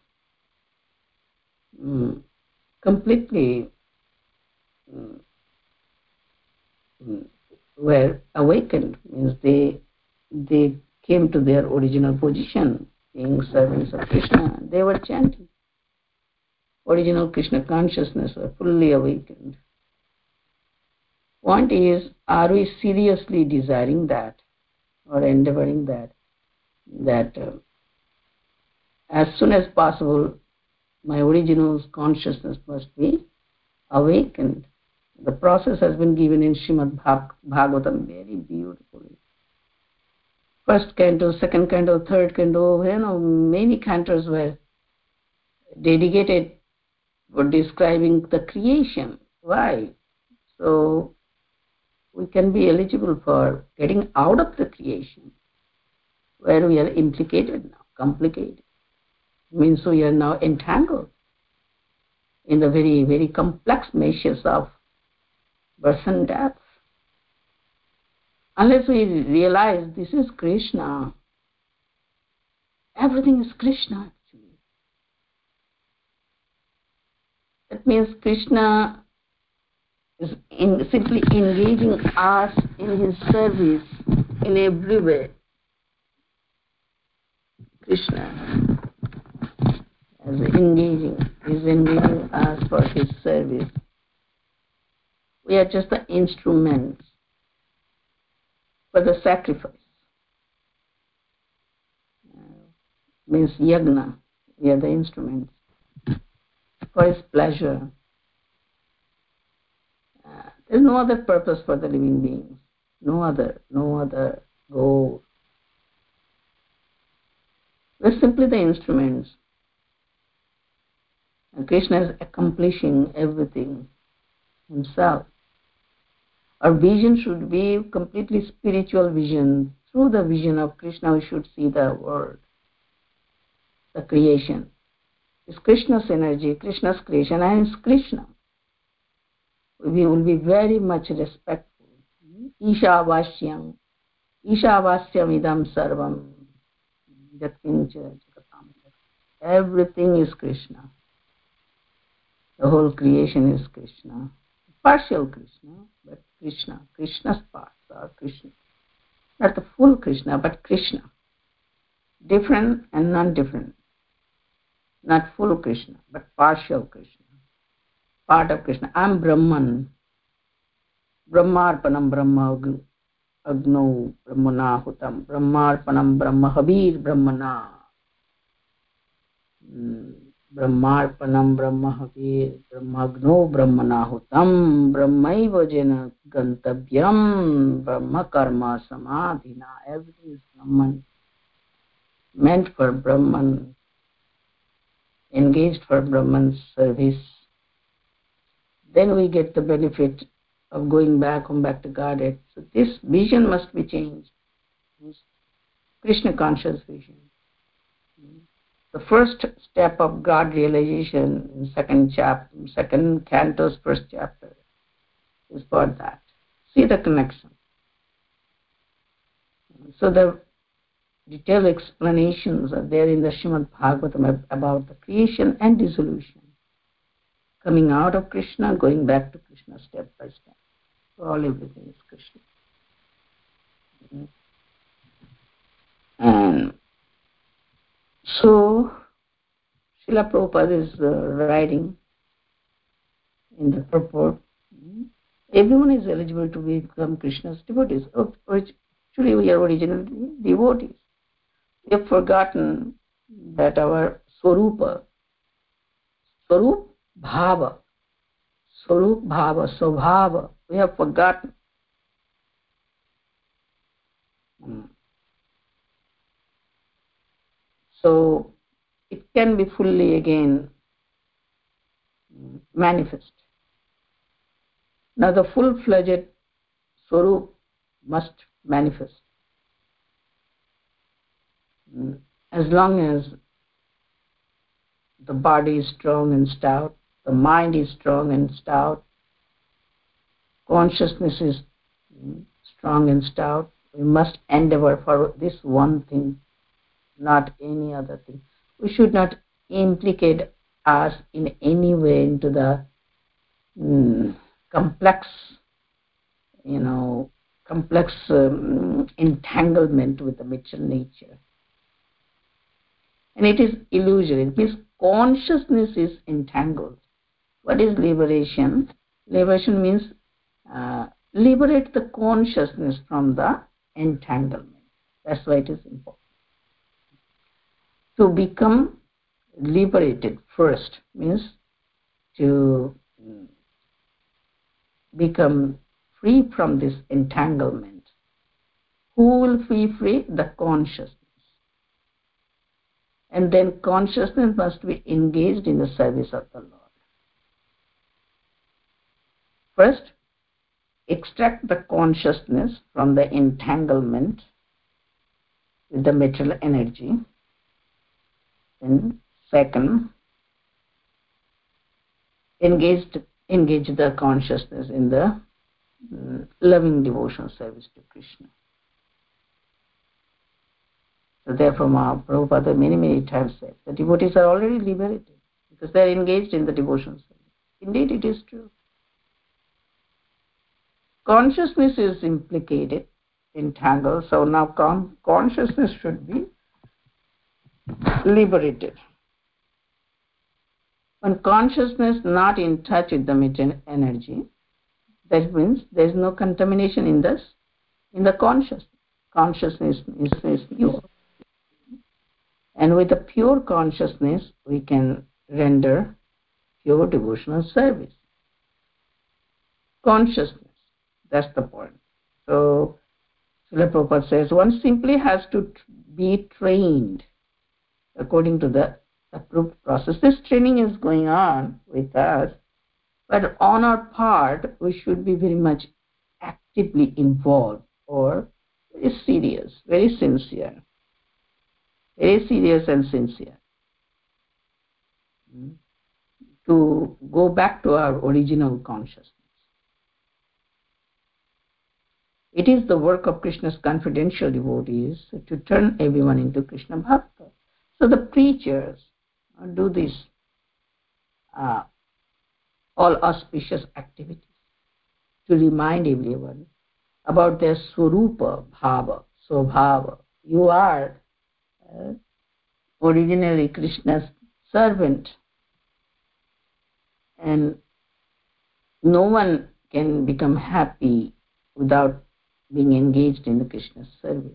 mm, completely mm, mm, were awakened, means they they came to their original position, being servants of Krishna. They were chanting. Original Krishna consciousness were fully awakened. Point is, are we seriously desiring that or endeavoring that? That uh, as soon as possible, my original consciousness must be awakened. The process has been given in Srimad Bhagavatam very beautifully. First canto, second canto, third canto, you know, many cantos were dedicated for describing the creation. Why? So we can be eligible for getting out of the creation where we are implicated now, complicated. Means we are now entangled in the very, very complex meshes of birth and death. Unless we realize this is Krishna, everything is Krishna actually. That means Krishna is in simply engaging us in his service in every way. Krishna is engaging, is engaging us for his service. We are just the instruments for the sacrifice. Uh, means yagna. We are the instruments for his pleasure. Uh, There's no other purpose for the living beings. No other, no other goal. We're simply the instruments. And Krishna is accomplishing everything himself. Our vision should be completely spiritual vision. Through the vision of Krishna, we should see the world, the creation. It's Krishna's energy, Krishna's creation, and it's Krishna. We will be very much respectful. Isha-vasyam, Isha-vasyam idam sarvam, Jatkincha jagatam. Everything is Krishna. The whole creation is Krishna. Partial Krishna, but Krishna. Krishna's parts are Krishna. Not the full Krishna, but Krishna. Different and non-different. Not full Krishna, but partial Krishna. Part of Krishna. I am Brahman. Brahmarpanam Brahma Agno Brahmanahutam. Brahmarpanam Brahma Habir Brahmana. Brahmarpanam Brahma Habir Brahmagno Brahmanahutam. Brahmaiva Jena Gantavyam. Brahma Karma Samadhina. Everything is Brahman. Meant for Brahman. Engaged for Brahman's service. Then we get the benefit of going back, home back to Godhead. So this vision must be changed. This Krishna conscious vision. The first step of God realization in second chapter, second canto's first chapter is for that. See the connection. So the detailed explanations are there in the Srimad Bhagavatam about the creation and dissolution. Coming out of Krishna, going back to Krishna step by step. All everything is Krishna. And so, Srila Prabhupada is uh, writing in the purport, everyone is eligible to become Krishna's devotees. Actually, we are originally devotees. We have forgotten that our Swarupa, Swarup Bhava, Swarup Bhava, Swabhava, we have forgotten. So it can be fully again manifest. Now the full-fledged Swarup must manifest. As long as the body is strong and stout, the mind is strong and stout, consciousness is strong and stout, we must endeavor for this one thing, not any other thing. We should not implicate us in any way into the mm, complex, you know, complex um, entanglement with the material nature. And it is illusory. It means consciousness is entangled. What is liberation? Liberation means uh, liberate the consciousness from the entanglement. That's why it is important. To become liberated first means to become free from this entanglement. Who will be free? The consciousness. And then consciousness must be engaged in the service of the Lord. First, extract the consciousness from the entanglement with the material energy. And second, engage, engage the consciousness in the mm, loving devotional service to Krishna. So therefore, Prabhupada many, many times said, the devotees are already liberated because they are engaged in the devotional service. Indeed, it is true. Consciousness is implicated, entangled, so now con- consciousness should be liberated. When consciousness not in touch with the material energy, that means there is no contamination in this, in the consciousness. Consciousness is, is pure. And with a pure consciousness, we can render pure devotional service. consciousness. That's the point. So Srila Prabhupada says one simply has to be trained according to the approved process. This training is going on with us, but on our part, we should be very much actively involved or very serious, very sincere, very serious and sincere to go back to our original consciousness. It is the work of Krishna's confidential devotees to turn everyone into Krishna Bhakta. So the preachers do this uh, all auspicious activities to remind everyone about their Swarupa Bhava, Swabhava. You are uh, originally Krishna's servant, and no one can become happy without being engaged in the Krishna's service.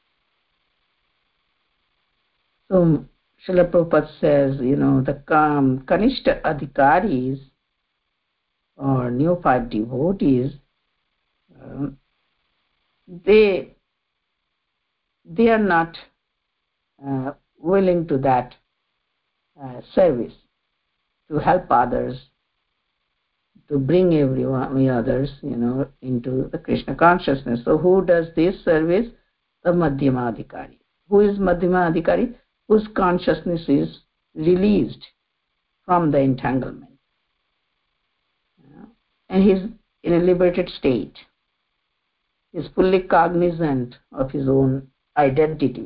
So Srila Prabhupada says, you know, the um, Kanishta Adhikaris or neophyte devotees, uh, they they are not uh, willing to that uh, service to help others, to bring everyone, the others, you know, into the Krishna consciousness. So who does this service? The Madhyama Adhikari. Who is Madhyama Adhikari? Whose consciousness is released from the entanglement. Uh, and he's in a liberated state. He's fully cognizant of his own identity.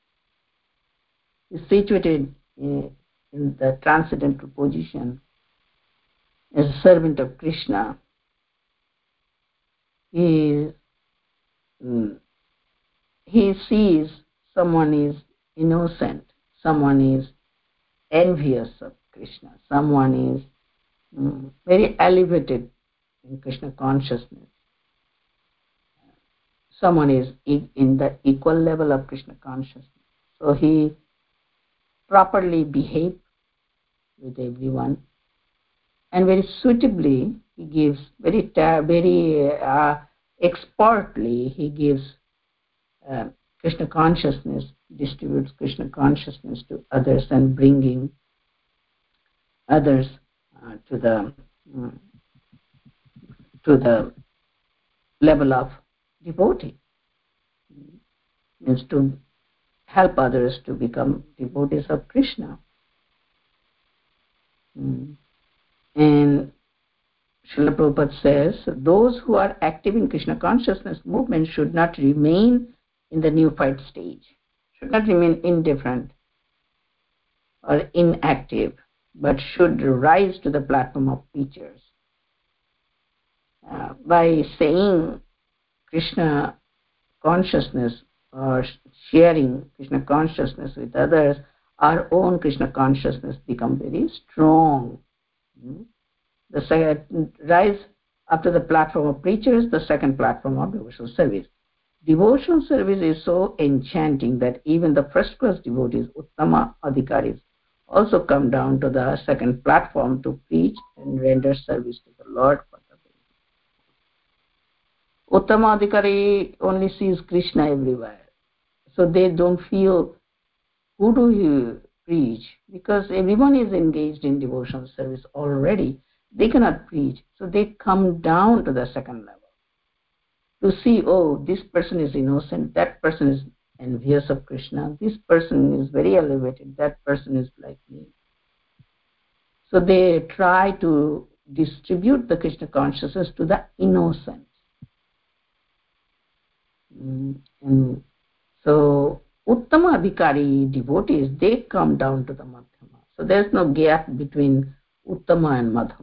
He's situated in, in the transcendental position as a servant of Krishna. He, mm, he sees someone is innocent, someone is envious of Krishna, someone is mm, very elevated in Krishna consciousness, someone is in the equal level of Krishna consciousness. So he properly behaves with everyone, and very suitably he gives, very very uh, expertly he gives uh, Krishna consciousness, distributes Krishna consciousness to others and bringing others uh, to the um, to the level of devotee. Means to help others to become devotees of Krishna. Mm. And Srila Prabhupada says, those who are active in Krishna consciousness movement should not remain in the neophyte stage, should not remain indifferent or inactive, but should rise to the platform of preachers. Uh, by saying Krishna consciousness or sharing Krishna consciousness with others, our own Krishna consciousness becomes very strong. Mm. The second, rise up to the platform of preachers, the second platform of devotional service. Devotional service is so enchanting that even the first-class devotees, Uttama Adhikaris, also come down to the second platform to preach and render service to the Lord. Uttama Adhikari only sees Krishna everywhere, so they don't feel who do you preach, because everyone is engaged in devotional service already. They cannot preach, so they come down to the second level to see, oh, this person is innocent, that person is envious of Krishna, this person is very elevated, that person is like me. So they try to distribute the Krishna consciousness to the innocent. Mm, and so Uttama Adhikari devotees, they come down to the Madhyama. So there's no gap between Uttama and Madhyama.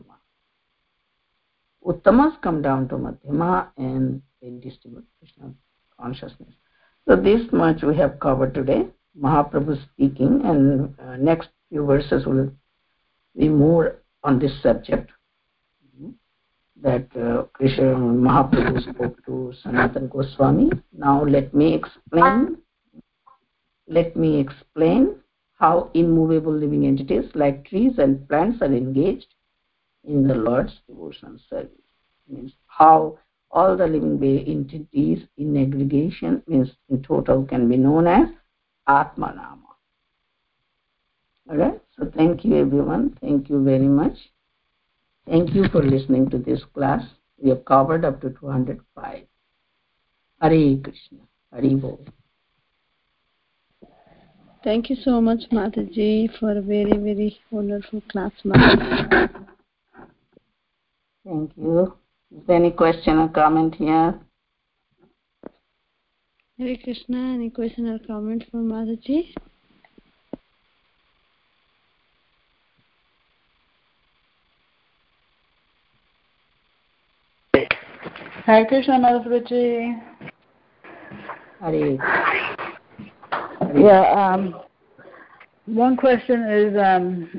Uttamas come down to Madhyama and they distribute Krishna consciousness. So this much we have covered today. Mahaprabhu speaking, and uh, next few verses will be more on this subject that uh, Krishna Mahaprabhu spoke to Sanatana Goswami. Now let me explain. Let me explain how immovable living entities like trees and plants are engaged in the Lord's devotional service. means how all the living entities in aggregation, means in total, can be known as Atmanama. Alright, so thank you everyone. Thank you very much. Thank you for listening to this class. We have covered up to two hundred five. Hare Krishna. Hare Bol. Thank you so much, Mataji, for a very, very wonderful class, Mataji. Thank you. Is there any question or comment here? Hare Krishna, any question or comment from Mataji? Hare Krishna, Mataji. Hare. Yeah, um, one question is, um,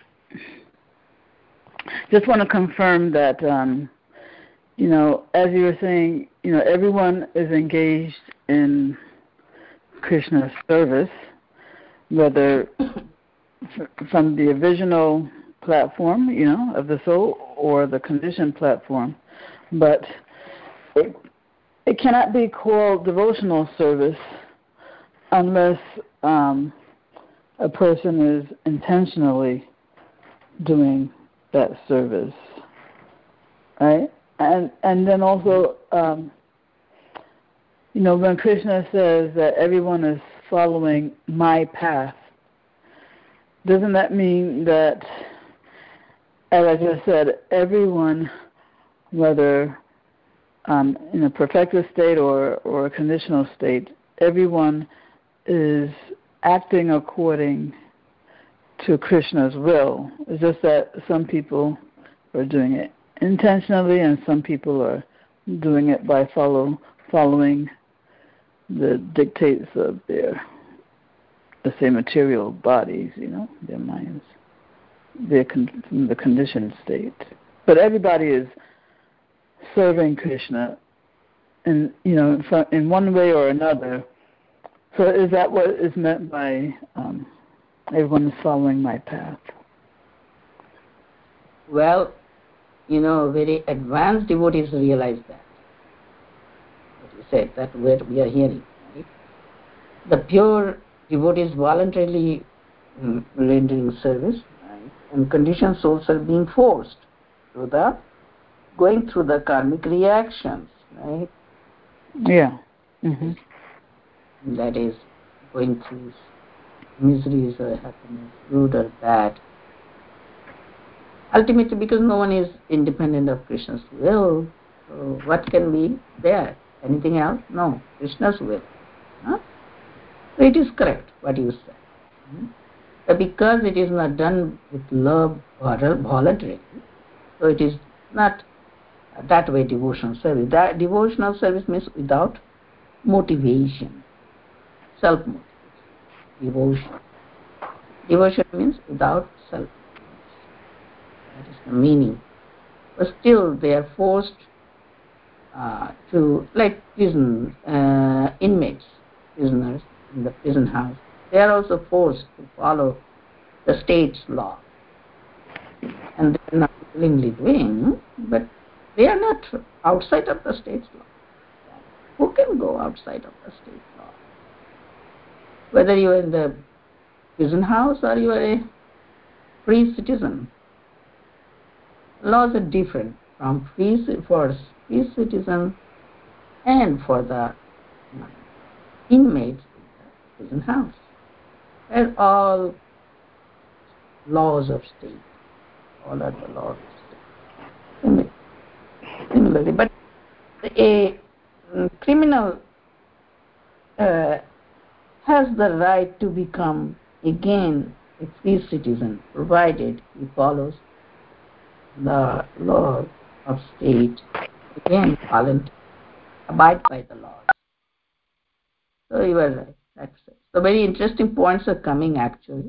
just want to confirm that, um, you know, as you were saying, you know, everyone is engaged in Krishna's service, whether from the original platform, you know, of the soul or the conditioned platform, but it, it cannot be called devotional service unless um, a person is intentionally doing that service, right? And and then also, um, you know, when Krishna says that everyone is following my path, doesn't that mean that, as I just said, everyone, whether um, in a perfected state or, or a conditional state, everyone is acting according to Krishna's will. It's just that some people are doing it intentionally and some people are doing it by follow following the dictates of their, let's say, material bodies, you know, their minds, their con- from the conditioned state. But everybody is serving Krishna in, you know, in one way or another. So is that what is meant by um, everyone is following my path? Well, you know, very advanced devotees realize that. What you said, that word we are hearing, right? The pure devotees voluntarily mm, rendering service, right? And conditioned souls are being forced through the, going through the karmic reactions, right? Yeah. Mm-hmm. That is going through miseries or happiness, good or bad. Ultimately, because no one is independent of Krishna's will, so what can be there? Anything else? No, Krishna's will. Huh? So it is correct what you said. Hmm? But because it is not done with love or voluntarily, so it is not that way devotional service. That devotional service means without motivation, self-motivation, devotion. Devotion means without self. That is the meaning. But still they are forced uh, to, like prison uh, inmates, prisoners in the prison house, they are also forced to follow the state's law. And they are not willingly doing, but they are not outside of the state's law. Who can go outside of the state's law? Whether you are in the prison house or you are a free citizen, laws are different from free for free citizen and for the inmates in the prison house. And all laws of state, all are the laws of state. Similarly, but a criminal uh, has the right to become again a free citizen, provided he follows the laws of state, again, volunteer, abide by the laws. So you are right. That's it. So very interesting points are coming actually.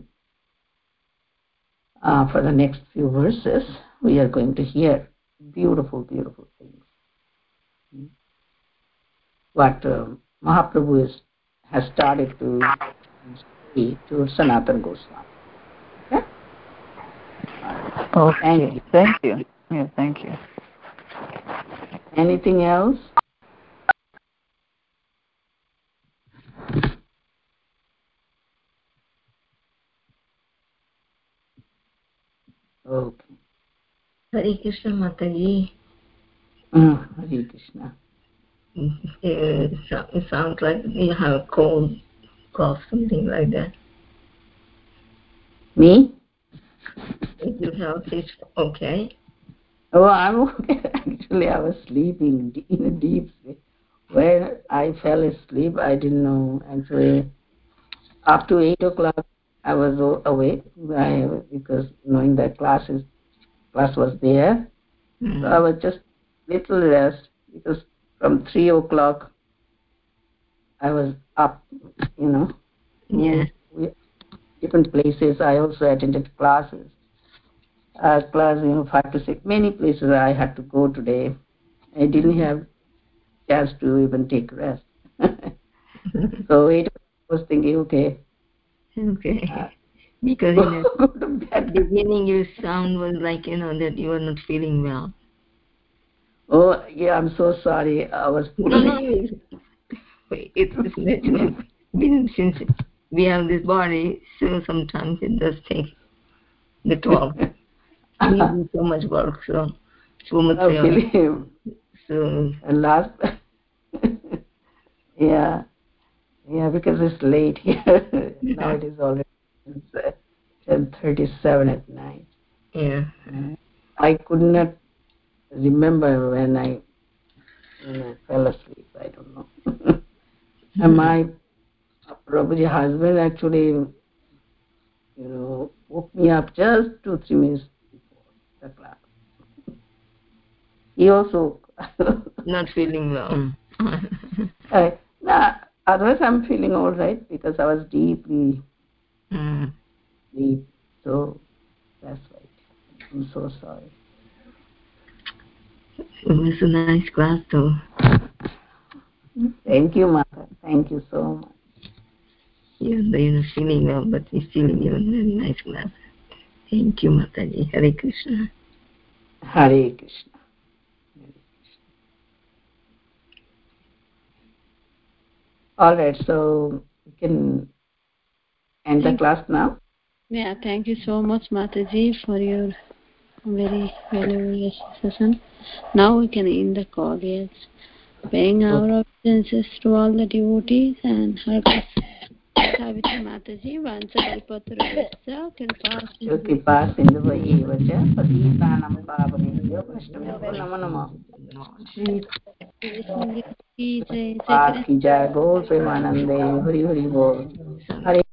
Uh, for the next few verses, we are going to hear beautiful, beautiful things. What uh, Mahaprabhu is, has started to say to Sanatana Goswami. Okay? Okay. Thank you. Thank you. Yeah, thank you. Anything else? Okay. Hare Krishna Mataji. Uh, Hare Krishna. It, it sounds like you have a cold, cough, something like that. Me? If you have it, okay. Oh, I'm okay. Actually, I was sleeping in a deep sleep. When I fell asleep, I didn't know. Actually, up to eight o'clock, I was awake I, because knowing that class is class was there. Mm-hmm. So I was just little rest because from three o'clock I was up. You know. Yeah. We, different places. I also attended classes. Uh, class, you know, five to six. Many places I had to go today. I didn't have chance to even take rest. So it was thinking, okay. Okay. Uh, because in the beginning your sound was like, you know, that you were not feeling well. Oh, yeah, I'm so sorry. I was no, no, it's, it's natural. Since we have this body, so sometimes it does take the toll. We do so much work, so so much. I believe. So and last, yeah, yeah, because it's late here. Now it is already ten thirty-seven at night. Yeah. I could not remember when I when I fell asleep. I don't know. And my Prabhuji husband actually, you know, woke me up just two three minutes before the class. He also not feeling well. uh, nah, otherwise I'm feeling all right because I was deeply mm. deep. So that's right. I'm so sorry. It was a nice class, though. Thank you, Mother. Thank you so much. Even though you're not feeling well, but you're still in a very nice class. Thank you, Mataji. Hare Krishna. Hare Krishna. All right, so we can end thank the class now. Yeah, thank you so much, Mataji, for your very valuable session. Now we can end the call, yes. Paying our obeisances to all the devotees and her Savitri Mataji, Vansakalpatarubhasya, Kripa Sindhuvaiva cha Patitanam Pavanebhyo Vaishnavabhyo Namo Namo. Shri Ki Jai Gaur Premanande Hari Hari Bol. Hare